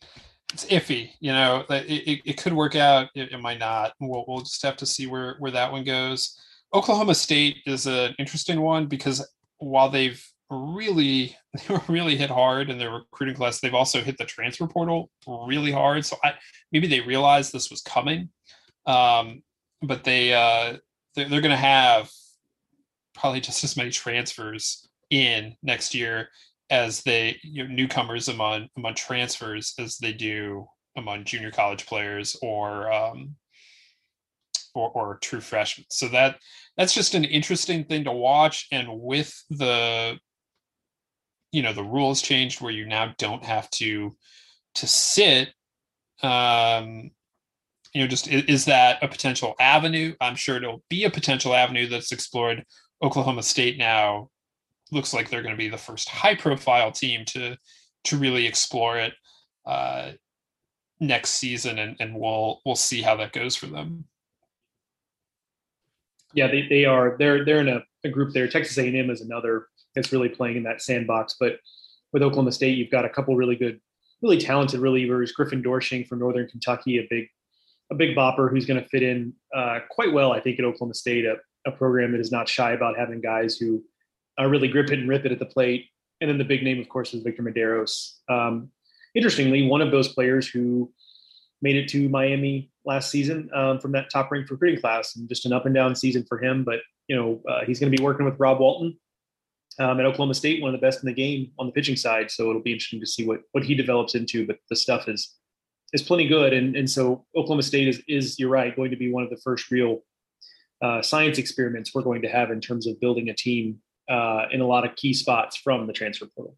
it's iffy, you know, that it, it, it could work out. It, it might not. We'll, we'll just have to see where, where that one goes. Oklahoma State is an interesting one because while they've really, they were really hit hard in their recruiting class, they've also hit the transfer portal really hard. So I, maybe they realized this was coming. Um, but they, uh, they're, they're going to have probably just as many transfers in next year as they, you know, newcomers among among transfers as they do among junior college players or um, or, or true freshmen. So that that's just an interesting thing to watch. And with the you know the rules changed where you now don't have to to sit. Um, you know, just is, is that a potential avenue? I'm sure it'll be a potential avenue that's explored. Oklahoma State now looks like they're going to be the first high profile team to to really explore it uh, next season, and, and we'll we'll see how that goes for them. Yeah, they, they are they're they're in a, a group there. Texas A and M is another that's really playing in that sandbox. But with Oklahoma State, you've got a couple really good, really talented relievers. Griffin Dorshing from Northern Kentucky, a big a big bopper who's going to fit in uh, quite well, I think, at Oklahoma State, a, a program that is not shy about having guys who uh, really grip it and rip it at the plate. And then the big name, of course, is Victor Medeiros. Um, interestingly, one of those players who made it to Miami last season um, from that top-ranked recruiting class, and just an up and down season for him. But you know, uh, he's going to be working with Rob Walton um, at Oklahoma State, one of the best in the game on the pitching side. So it'll be interesting to see what what he develops into. But the stuff is is plenty good, and and so Oklahoma State is is you're right, going to be one of the first real uh, science experiments we're going to have in terms of building a team uh, in a lot of key spots from the transfer portal.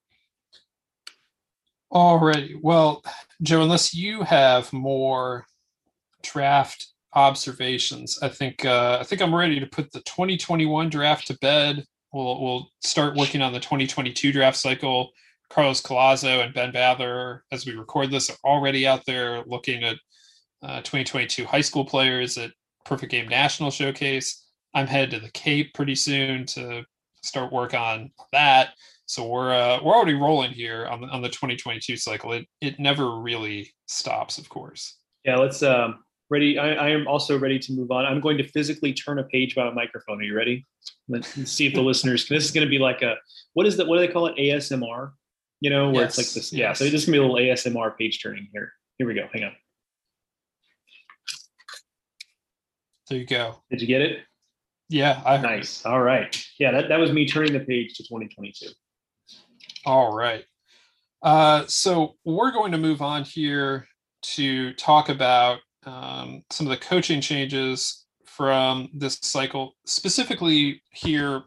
All right. Well, Joe, unless you have more draft observations, I think uh, I think I'm ready to put the twenty twenty-one draft to bed. We'll we'll start working on the twenty twenty-two draft cycle. Carlos Collazo and Ben Bather, as we record this, are already out there looking at uh, twenty twenty-two high school players at Perfect Game National Showcase. I'm headed to the Cape pretty soon to start work on that. So we're uh, we're already rolling here on the on the twenty twenty-two cycle. It it never really stops, of course. Yeah, let's um, ready. I, I am also ready to move on. I'm going to physically turn a page by a microphone. Are you ready? Let's see if the listeners. This is going to be like a what is that? What do they call it? A S M R. You know, where yes, it's like this. Yeah. Yes. So this is gonna be a little A S M R page turning here. Here we go. Hang on. There you go. Did you get it? Yeah, I heard nice. It. All right. Yeah, that, that was me turning the page to twenty twenty-two. All right. Uh, so we're going to move on here to talk about um, some of the coaching changes from this cycle. Specifically here,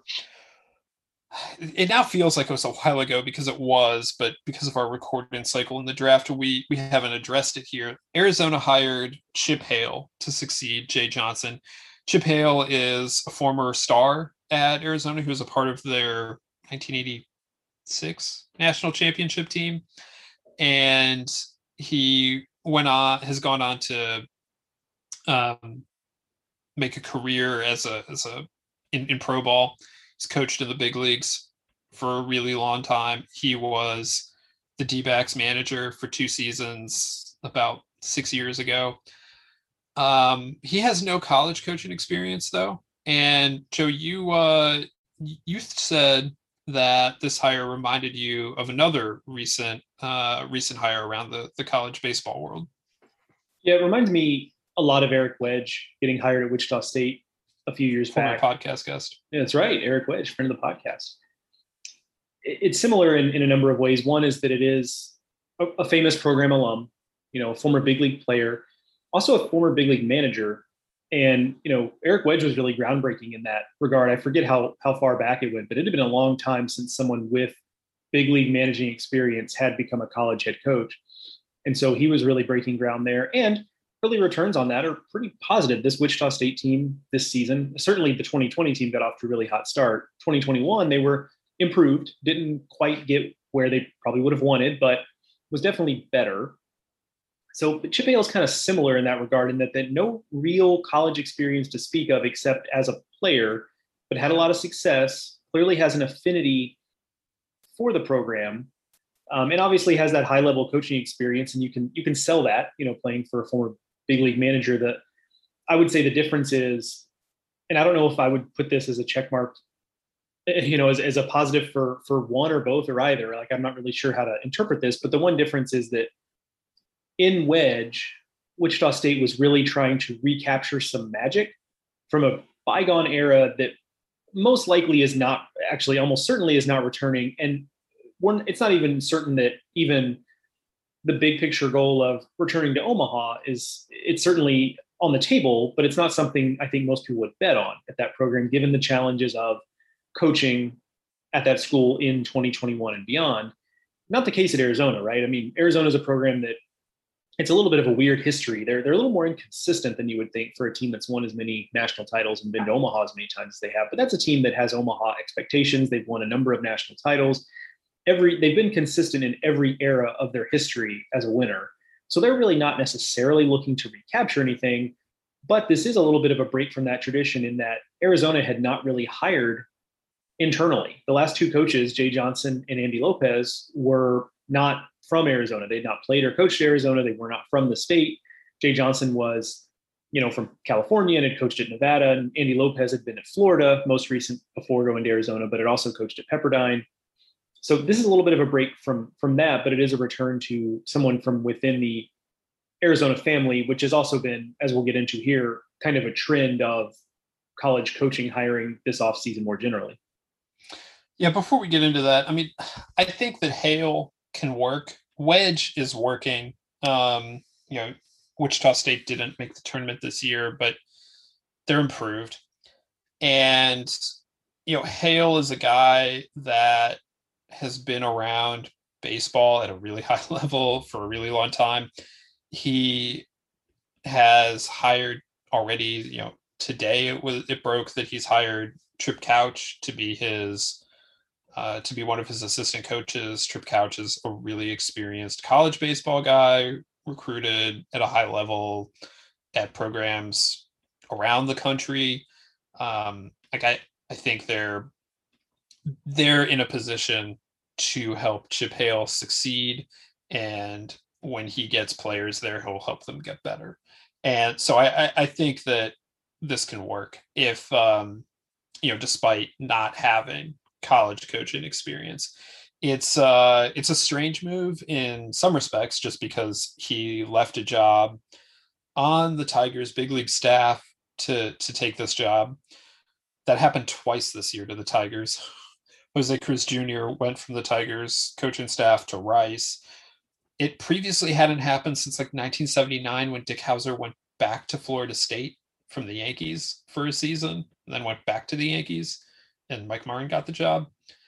it now feels like it was a while ago because it was, but because of our recording cycle in the draft, we we haven't addressed it here. Arizona hired Chip Hale to succeed Jay Johnson. Chip Hale is a former star at Arizona who was a part of their nineteen eighty-six national championship team, and he went on has gone on to um, make a career as a as a in, in pro ball. He's coached in the big leagues for a really long time. He was the D-backs manager for two seasons about six years ago. Um, he has no college coaching experience, though. And Joe, you uh, you said that this hire reminded you of another recent uh, recent hire around the, the college baseball world. Yeah, it reminds me a lot of Eric Wedge getting hired at Wichita State a few years Former back. podcast guest. Yeah, that's right. Eric Wedge, friend of the podcast. It's similar in, in a number of ways. One is that it is a, a famous program alum, you know, a former big league player, also a former big league manager. And, you know, Eric Wedge was really groundbreaking in that regard. I forget how, how far back it went, but it had been a long time since someone with big league managing experience had become a college head coach. And so he was really breaking ground there. And early returns on that are pretty positive. This Wichita State team this season, certainly the twenty twenty team got off to a really hot start. twenty twenty-one, they were improved, didn't quite get where they probably would have wanted, but was definitely better. So Chip Hale is kind of similar in that regard, in that, that no real college experience to speak of except as a player, but had a lot of success, clearly has an affinity for the program. um, and obviously has that high level coaching experience, and you can you can sell that, you know, playing for a former big league manager. That I would say the difference is, and I don't know if I would put this as a check mark, you know, as, as a positive for for one or both or either. Like, I'm not really sure how to interpret this, but the one difference is that in Wedge, Wichita State was really trying to recapture some magic from a bygone era that most likely is not, actually almost certainly is not returning. And one, it's not even certain that even the big picture goal of returning to Omaha is, it's certainly on the table, but it's not something I think most people would bet on at that program, given the challenges of coaching at that school in twenty twenty-one and beyond. Not the case at Arizona, right? I mean, Arizona is a program that it's a little bit of a weird history. They're, they're a little more inconsistent than you would think for a team that's won as many national titles and been to Omaha as many times as they have. But that's a team that has Omaha expectations. They've won a number of national titles. Every they've been consistent in every era of their history as a winner. So they're really not necessarily looking to recapture anything. But this is a little bit of a break from that tradition in that Arizona had not really hired internally. The last two coaches, Jay Johnson and Andy Lopez, were not from Arizona. They had not played or coached Arizona. They were not from the state. Jay Johnson was, you know, from California and had coached at Nevada. And Andy Lopez had been at Florida, most recent before going to Arizona, but had also coached at Pepperdine. So this is a little bit of a break from, from that, but it is a return to someone from within the Arizona family, which has also been, as we'll get into here, kind of a trend of college coaching hiring this offseason more generally. Yeah, before we get into that, I mean, I think that Hale can work. Wedge is working. Um, you know, Wichita State didn't make the tournament this year, but they're improved. And, you know, Hale is a guy that has been around baseball at a really high level for a really long time. He has hired already, you know, today it was it broke that he's hired Trip Couch to be his Uh, to be one of his assistant coaches. Trip Couch is a really experienced college baseball guy, recruited at a high level at programs around the country. Um, like I, I think they're they're in a position to help Chip Hale succeed, and when he gets players there, he'll help them get better. And so I, I, I think that this can work if um, you know, despite not having college coaching experience. It's uh it's a strange move in some respects, just because he left a job on the Tigers big league staff to to take this job. That happened twice this year to the Tigers. Jose Cruz Junior went from the Tigers coaching staff to Rice. It previously hadn't happened since like nineteen seventy-nine, when Dick Hauser went back to Florida State from the Yankees for a season, and then went back to the Yankees, and Mike Martin got the job.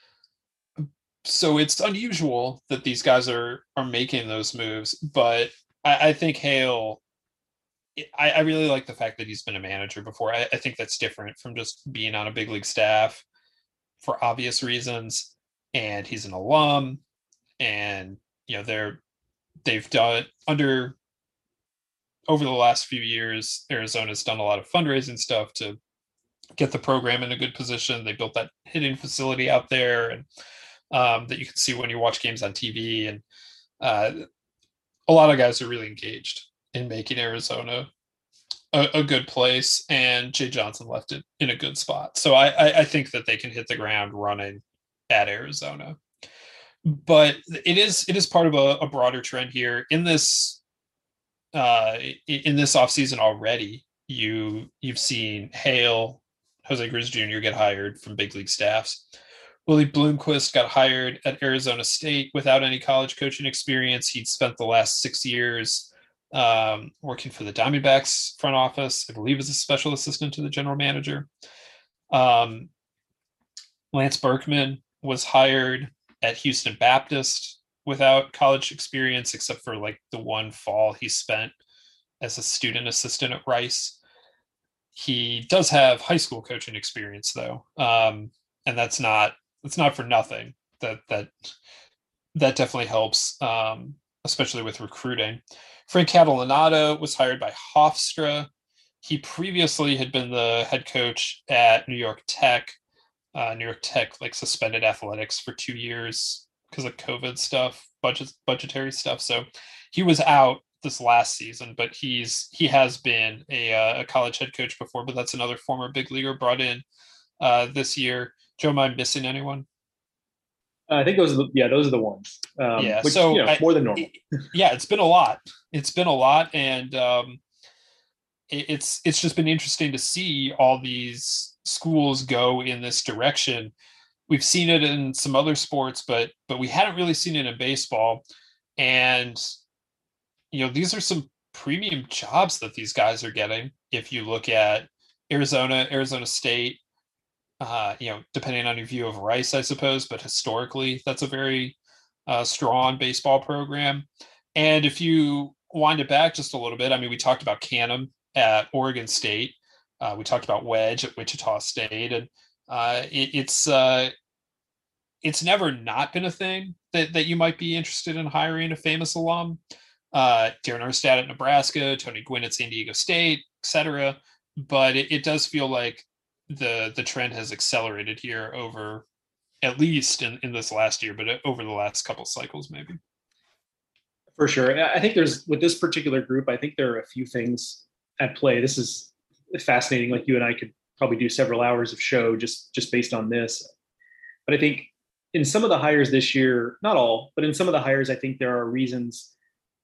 So it's unusual that these guys are are making those moves, but I, I think Hale, I, I really like the fact that he's been a manager before. I, I think that's different from just being on a big league staff for obvious reasons. And he's an alum, and you know they're they've done under over the last few years, Arizona's done a lot of fundraising stuff to get the program in a good position. They built that hitting facility out there, and um, that you can see when you watch games on T V. And uh, a lot of guys are really engaged in making Arizona a, a good place. And Jay Johnson left it in a good spot. So I, I, I think that they can hit the ground running at Arizona. But it is it is part of a, a broader trend here in this uh, in this offseason already. You you've seen Hale, Jose Cruz Junior get hired from big league staffs. Willie Bloomquist got hired at Arizona State without any college coaching experience. He'd spent the last six years um, working for the Diamondbacks front office, I believe as a special assistant to the general manager. Um, Lance Berkman was hired at Houston Baptist without college experience, except for like the one fall he spent as a student assistant at Rice. He does have high school coaching experience though. Um, and that's not, it's not for nothing. That, that, that definitely helps, um, especially with recruiting. Frank Catalanotto was hired by Hofstra. He previously had been the head coach at New York Tech. Uh, New York Tech like suspended athletics for two years because of COVID stuff budget budgetary stuff. So he was out this last season, but he's he has been a, uh, a college head coach before. But that's another former big leaguer brought in uh, this year. Joe, am I missing anyone? Uh, I think those are the, yeah, those are the ones. Um, yeah, which, so you know, I, more than normal. yeah, it's been a lot. It's been a lot, and um, it, it's it's just been interesting to see all these schools go in this direction. We've seen it in some other sports, but but we hadn't really seen it in baseball. And you know, these are some premium jobs that these guys are getting. If you look at Arizona, Arizona State, uh, you know, depending on your view of Rice, I suppose, but historically, that's a very uh, strong baseball program. And if you wind it back just a little bit, I mean, we talked about Canham at Oregon State. Uh, we talked about Wedge at Wichita State, and uh, it, it's uh, it's never not been a thing that that you might be interested in hiring a famous alum. Uh, Darren Erstad at Nebraska, Tony Gwynn at San Diego State, et cetera. But it, it does feel like the the trend has accelerated here over, at least in, in this last year, but over the last couple cycles, maybe. For sure. I think there's, with this particular group, I think there are a few things at play. This is fascinating. Like, you and I could probably do several hours of show just, just based on this. But I think in some of the hires this year, not all, but in some of the hires, I think there are reasons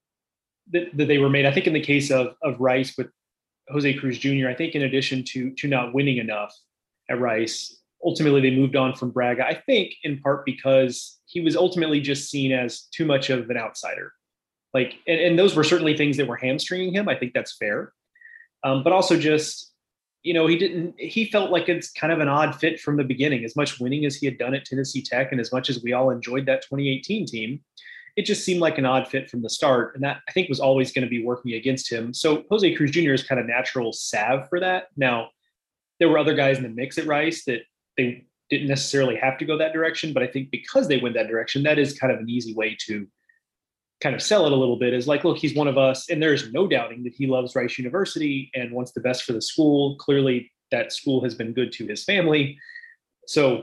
that, that they were made. I think in the case of, of Rice with Jose Cruz Junior, I think in addition to, to not winning enough at Rice, ultimately they moved on from Braga, I think in part because he was ultimately just seen as too much of an outsider. Like, and, and those were certainly things that were hamstringing him. I think that's fair. Um, but also just, you know, he didn't, he felt like it's kind of an odd fit from the beginning. As much winning as he had done at Tennessee Tech, and as much as we all enjoyed that twenty eighteen team, it just seemed like an odd fit from the start. And that, I think, was always going to be working against him. So Jose Cruz Junior is kind of natural salve for that. Now, there were other guys in the mix at Rice that they didn't necessarily have to go that direction. But I think because they went that direction, that is kind of an easy way to kind of sell it a little bit, is like, look, he's one of us. And there's no doubting that he loves Rice University and wants the best for the school. Clearly that school has been good to his family. So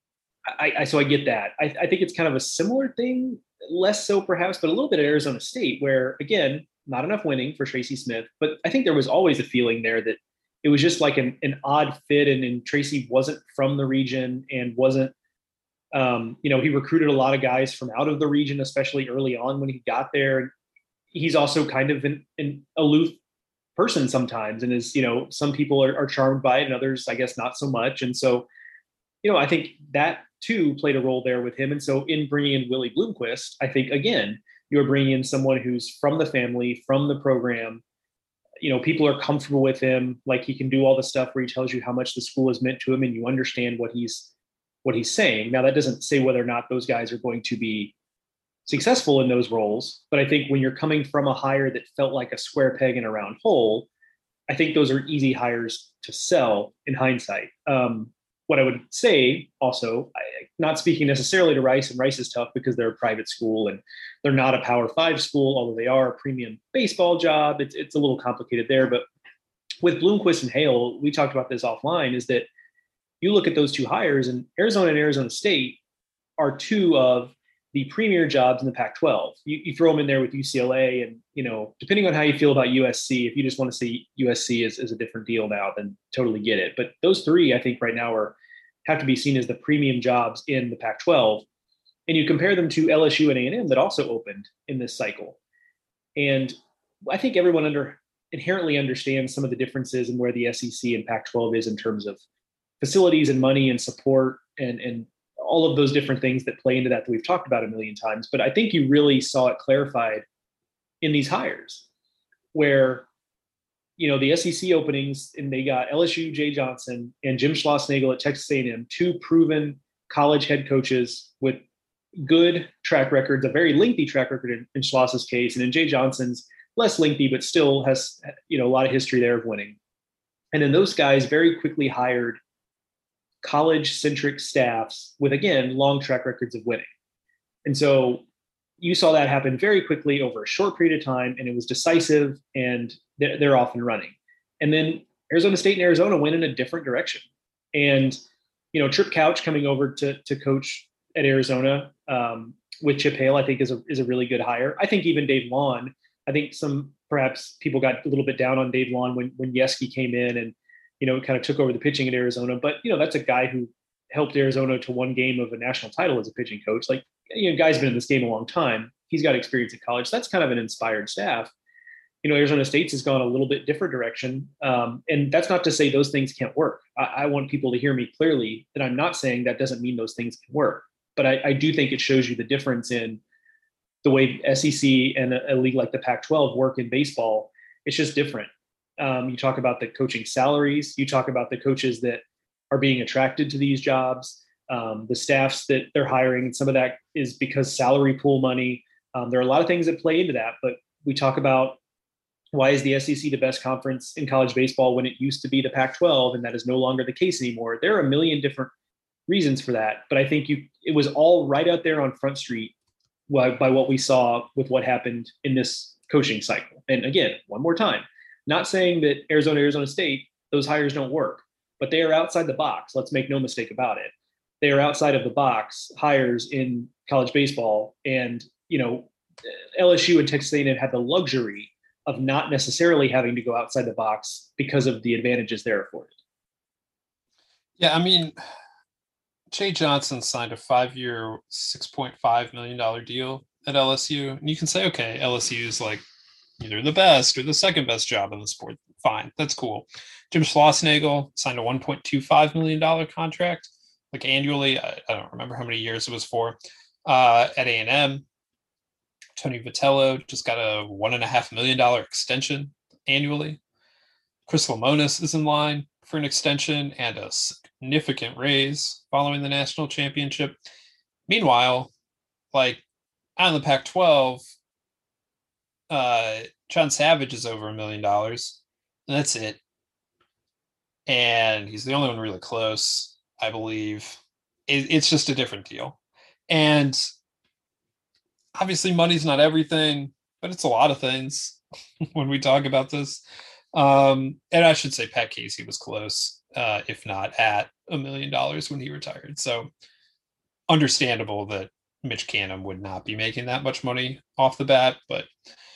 I, I so I get that. I, I think it's kind of a similar thing, less so perhaps, but a little bit at Arizona State, where again, not enough winning for Tracy Smith, but I think there was always a feeling there that it was just like an, an odd fit. And, and Tracy wasn't from the region and wasn't, Um, you know, he recruited a lot of guys from out of the region, especially early on when he got there. He's also kind of an, an aloof person sometimes, and is, you know, some people are, are charmed by it and others, I guess, not so much. And so, you know, I think that too played a role there with him. And so in bringing in Willie Bloomquist, I think, again, you're bringing in someone who's from the family, from the program. You know, people are comfortable with him. Like, he can do all the stuff where he tells you how much the school has meant to him, and you understand what he's what he's saying. Now, that doesn't say whether or not those guys are going to be successful in those roles. But I think when you're coming from a hire that felt like a square peg in a round hole, I think those are easy hires to sell in hindsight. Um, what I would say also, I, not speaking necessarily to Rice, and Rice is tough because they're a private school and they're not a Power Five school, although they are a premium baseball job. It's, it's a little complicated there. But with Bloomquist and Hale, we talked about this offline, is that you look at those two hires, and Arizona and Arizona State are two of the premier jobs in the Pac twelve. You, you throw them in there with U C L A, and, you know, depending on how you feel about U S C, if you just want to see U S C as, as a different deal now, then totally get it. But those three, I think right now are have to be seen as the premium jobs in the Pac twelve. And you compare them to L S U and A and M that also opened in this cycle. And I think everyone under inherently understands some of the differences in where the S E C and Pac twelve is in terms of facilities and money and support and, and all of those different things that play into that that we've talked about a million times. But I think you really saw it clarified in these hires where, you know, the S E C openings, and they got L S U, Jay Johnson, and Jim Schlossnagle at Texas A and M, two proven college head coaches with good track records, a very lengthy track record in, in Schloss's case, and in Jay Johnson's less lengthy, but still has, you know, a lot of history there of winning. And then those guys very quickly hired college-centric staffs with, again, long track records of winning. And so you saw that happen very quickly over a short period of time, and it was decisive, and they're, they're off and running. And then Arizona State and Arizona went in a different direction. And, you know, Trip Couch coming over to, to coach at Arizona um, with Chip Hale, I think is a is a really good hire. I think even Dave Lawn, I think some perhaps people got a little bit down on Dave Lawn when when Yeskie came in and, you know, kind of took over the pitching at Arizona. But, you know, that's a guy who helped Arizona to one game of a national title as a pitching coach. Like, you know, guy's been in this game a long time. He's got experience at college. So that's kind of an inspired staff. You know, Arizona State's has gone a little bit different direction. Um, and that's not to say those things can't work. I, I want people to hear me clearly that I'm not saying that doesn't mean those things can work. But I, I do think it shows you the difference in the way S E C and a, a league like the Pac twelve work in baseball. It's just different. Um, you talk about the coaching salaries. You talk about the coaches that are being attracted to these jobs, um, the staffs that they're hiring. And some of that is because salary pool money. Um, there are a lot of things that play into that. But we talk about, why is the S E C the best conference in college baseball when it used to be the Pac twelve, and that is no longer the case anymore? There are a million different reasons for that. But I think you it was all right out there on Front Street by, by what we saw with what happened in this coaching cycle. And again, one more time, not saying that Arizona, Arizona State, those hires don't work, but they are outside the box. Let's make no mistake about it. They are outside of the box hires in college baseball. And, you know, L S U and Texas A and M had the luxury of not necessarily having to go outside the box because of the advantages they're afforded. Yeah, I mean, Jay Johnson signed a five-year, six point five million dollars deal at L S U. And you can say, okay, L S U is like either the best or the second best job in the sport. Fine, that's cool. Jim Schlossnagle signed a one point two five million dollars contract, like annually. I, I don't remember how many years it was for, uh, at A and M. Tony Vitello just got a one and a half million dollar extension annually. Chris Lemonis is in line for an extension and a significant raise following the national championship. Meanwhile, like on the Pac twelve, uh, John Savage is over a million dollars. And that's it. And he's the only one really close, I believe. It, it's just a different deal. And obviously money's not everything, but it's a lot of things when we talk about this. Um, and I should say Pat Casey was close, uh, if not at a million dollars when he retired. So understandable that Mitch Canham would not be making that much money off the bat, but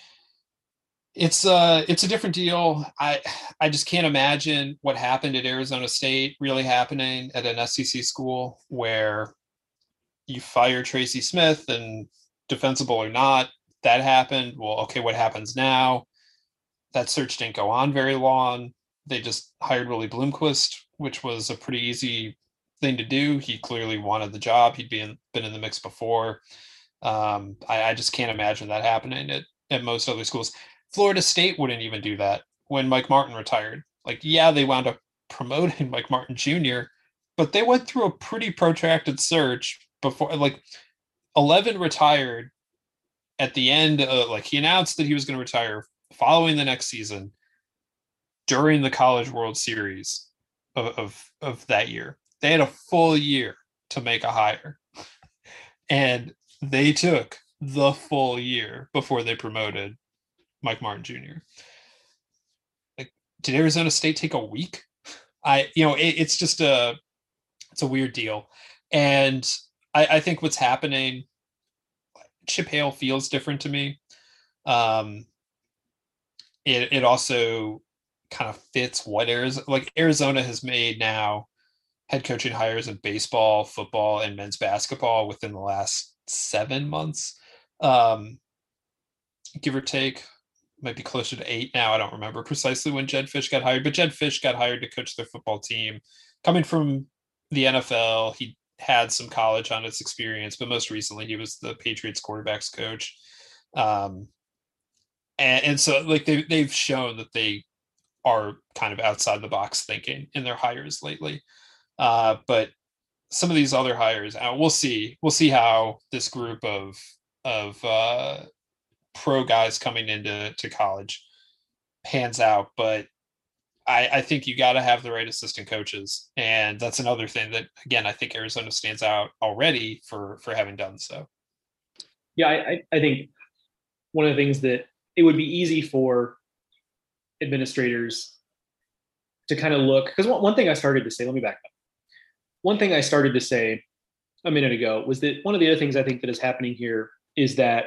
it's uh it's a different deal. I I just can't imagine what happened at Arizona State really happening at an S E C school where you fire Tracy Smith and defensible or not, that happened. Well, okay, what happens now? That search didn't go on very long. They just hired Willie Bloomquist, which was a pretty easy thing to do. He clearly wanted the job. He'd been been in the mix before. Um, I, I just can't imagine that happening at, at most other schools. Florida State wouldn't even do that when Mike Martin retired. Like, yeah, they wound up promoting Mike Martin Junior, but they went through a pretty protracted search before, like, eleven retired at the end of, like, he announced that he was going to retire following the next season during the College World Series of, of, of that year. They had a full year to make a hire, and they took the full year before they promoted Mike Martin Junior Like, did Arizona State take a week? I, you know, it, it's just a, it's a weird deal. And I, I think what's happening, Chip Hale feels different to me. Um, it, it also kind of fits what Arizona, like Arizona has made now head coaching hires in baseball, football, and men's basketball within the last seven months, um, give or take. Might be closer to eight now. I don't remember precisely when Jedd Fisch got hired, but Jedd Fisch got hired to coach their football team. Coming from the N F L, he had some college on his experience, but most recently he was the Patriots quarterbacks coach. Um, and, and so like they, they've shown that they are kind of outside the box thinking in their hires lately. Uh, but some of these other hires, uh, we'll see. We'll see how this group of of uh, pro guys coming into to college pans out. But I, I think you got to have the right assistant coaches, and that's another thing that, again, I think Arizona stands out already for for having done so. Yeah, I, I think one of the things that it would be easy for administrators to kind of look, because one, one thing I started to say, let me back up. One thing I started to say a minute ago was that one of the other things I think that is happening here is that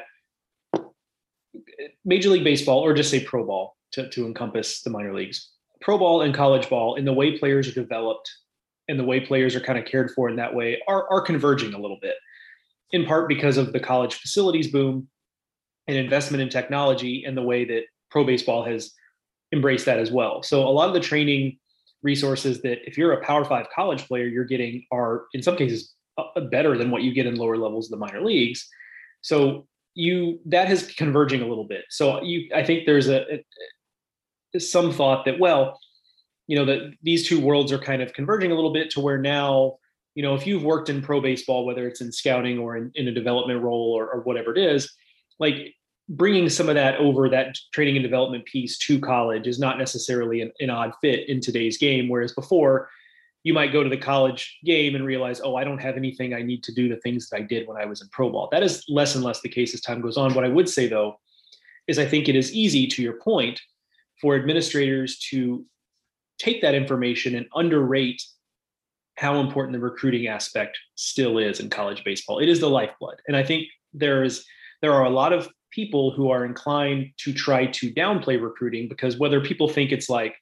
Major League Baseball, or just say pro ball to, to encompass the minor leagues, pro ball and college ball, in the way players are developed and the way players are kind of cared for in that way, are, are converging a little bit, in part because of the college facilities boom and investment in technology and the way that pro baseball has embraced that as well. So a lot of the training resources that if you're a Power Five college player, you're getting are in some cases better than what you get in lower levels of the minor leagues. So you that is converging a little bit. So you, I think there's a, a some thought that, well, you know, that these two worlds are kind of converging a little bit to where now, you know, if you've worked in pro baseball, whether it's in scouting or in, in a development role or, or whatever it is, like bringing some of that over, that training and development piece to college is not necessarily an, an odd fit in today's game. Whereas before, you might go to the college game and realize, oh, I don't have anything I need to do the things that I did when I was in pro ball. That is less and less the case as time goes on. What I would say, though, is I think it is easy, to your point, for administrators to take that information and underrate how important the recruiting aspect still is in college baseball. It is the lifeblood. And I think there is there are a lot of people who are inclined to try to downplay recruiting, because whether people think it's like,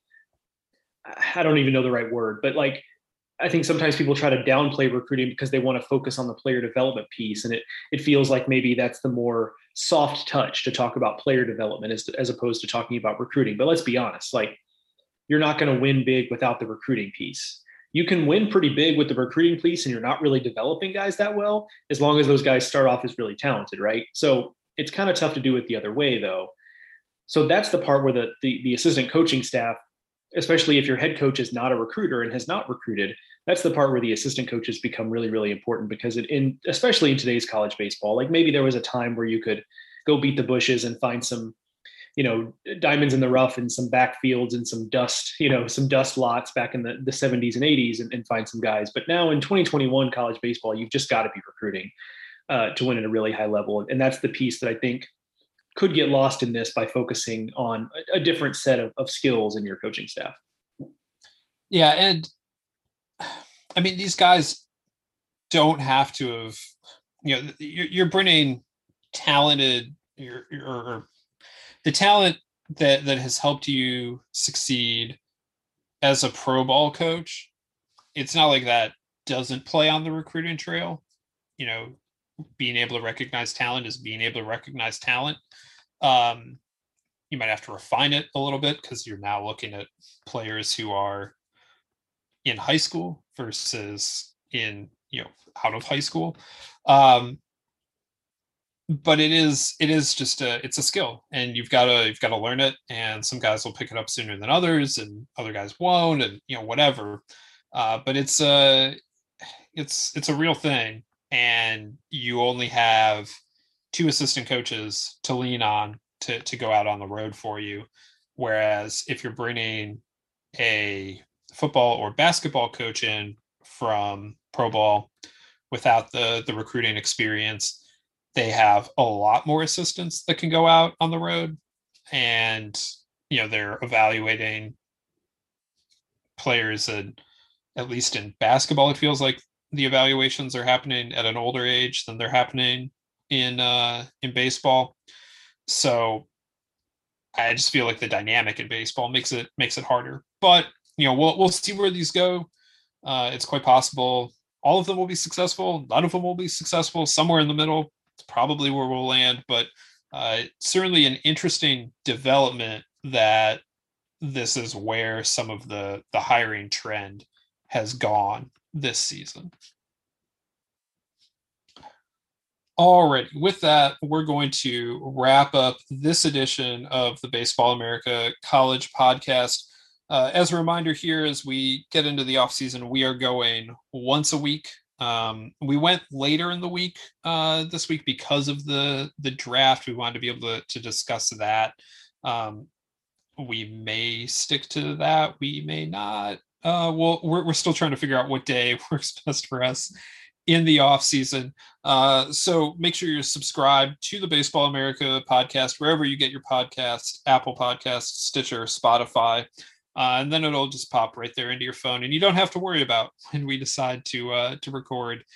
I don't even know the right word, but like, I think sometimes people try to downplay recruiting because they want to focus on the player development piece. And it it feels like maybe that's the more soft touch to talk about player development as, as opposed to talking about recruiting. But let's be honest, like, you're not going to win big without the recruiting piece. You can win pretty big with the recruiting piece and you're not really developing guys that well, as long as those guys start off as really talented, right? So it's kind of tough to do it the other way, though. So that's the part where the, the, the assistant coaching staff, especially if your head coach is not a recruiter and has not recruited, that's the part where the assistant coaches become really, really important, because it, in, especially in today's college baseball, like maybe there was a time where you could go beat the bushes and find some, you know, diamonds in the rough and some backfields and some dust, you know, some dust lots back in the, the seventies and eighties and, and find some guys. But now in twenty twenty-one college baseball, you've just got to be recruiting uh, to win at a really high level. And that's the piece that I think could get lost in this by focusing on a, a different set of, of skills in your coaching staff. Yeah. And I mean, these guys don't have to have, you know, you're, you're bringing talented, you're, you're, the talent that, that has helped you succeed as a pro ball coach. It's not like that doesn't play on the recruiting trail. You know, being able to recognize talent is being able to recognize talent. Um, you might have to refine it a little bit because you're now looking at players who are in high school versus in, you know, out of high school. Um, but it is, it is just a, it's a skill, and you've got to, you've got to learn it. And some guys will pick it up sooner than others, and other guys won't, and, you know, whatever. Uh, but it's a, it's, it's a real thing. And you only have two assistant coaches to lean on to, to go out on the road for you. Whereas if you're bringing a football or basketball coach in from pro ball without the, the recruiting experience, they have a lot more assistants that can go out on the road, and, you know, they're evaluating players. And at least in basketball, it feels like the evaluations are happening at an older age than they're happening in, uh, in baseball. So I just feel like the dynamic in baseball makes it, makes it harder, but, you know, we'll, we'll see where these go. Uh, it's quite possible all of them will be successful. None of them will be successful. Somewhere in the middle, it's probably where we'll land, but uh, certainly an interesting development that this is where some of the, the hiring trend has gone this season. Alrighty, with that, we're going to wrap up this edition of the Baseball America College Podcast. Uh, as a reminder here, as we get into the offseason, we are going once a week. Um, we went later in the week uh, this week because of the, the draft. We wanted to be able to, to discuss that. Um, we may stick to that. We may not. Uh, well, we're, we're still trying to figure out what day works best for us in the off season. Uh, so make sure you're subscribed to the Baseball America podcast, wherever you get your podcast, Apple Podcasts, Stitcher, Spotify. Uh, and then it'll just pop right there into your phone, and you don't have to worry about when we decide to uh, to record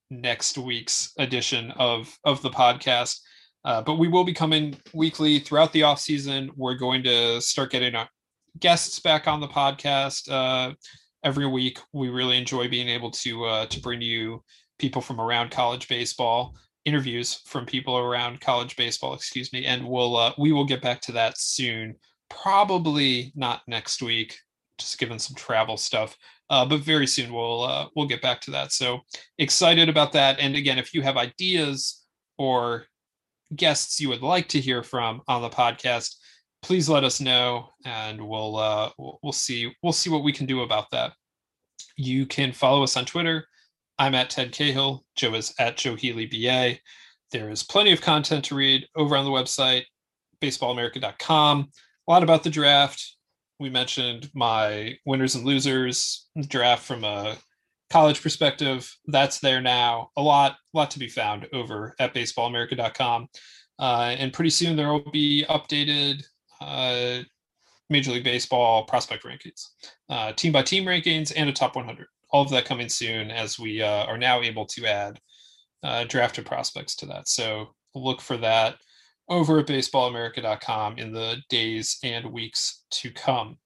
next week's edition of, of the podcast. Uh, but we will be coming weekly throughout the off season. We're going to start getting our guests back on the podcast uh, every week. We really enjoy being able to uh, to bring you people from around college baseball, interviews from people around college baseball, excuse me, and we'll uh, we will get back to that soon. Probably not next week, just given some travel stuff, uh, but very soon we'll uh, we'll get back to that. So excited about that. And again, if you have ideas or guests you would like to hear from on the podcast, please let us know, and we'll uh, we'll, we'll see we'll see what we can do about that. You can follow us on Twitter. I'm at Ted Cahill. Joe is at Joe Healy B A. There is plenty of content to read over on the website, baseball america dot com. A lot about the draft. We mentioned my winners and losers draft from a college perspective. That's there now. A lot, lot to be found over at baseball america dot com. Uh, and pretty soon there will be updated uh, Major League Baseball prospect rankings, uh, team by team rankings, and a top one hundred. All of that coming soon as we uh, are now able to add uh, drafted prospects to that. So look for that over at baseball america dot com in the days and weeks to come.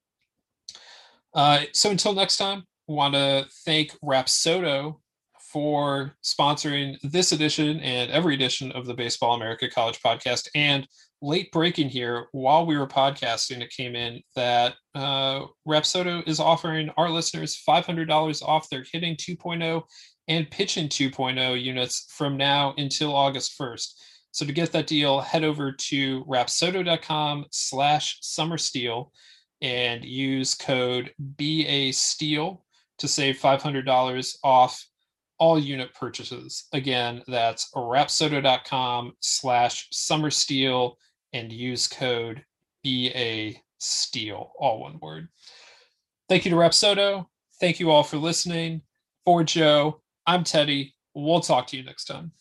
Uh, so until next time, I want to thank Rapsodo for sponsoring this edition and every edition of the Baseball America College Podcast. And late breaking here, while we were podcasting, it came in that uh, Rapsodo is offering our listeners five hundred dollars off their hitting two point oh and pitching two point oh units from now until August first. So to get that deal, head over to rapsodo.com slash summersteel and use code B A Steel to save five hundred dollars off all unit purchases. Again, that's rapsodo.com slash summersteel and use code B A Steel, all one word. Thank you to Rapsodo. Thank you all for listening. For Joe, I'm Teddy. We'll talk to you next time.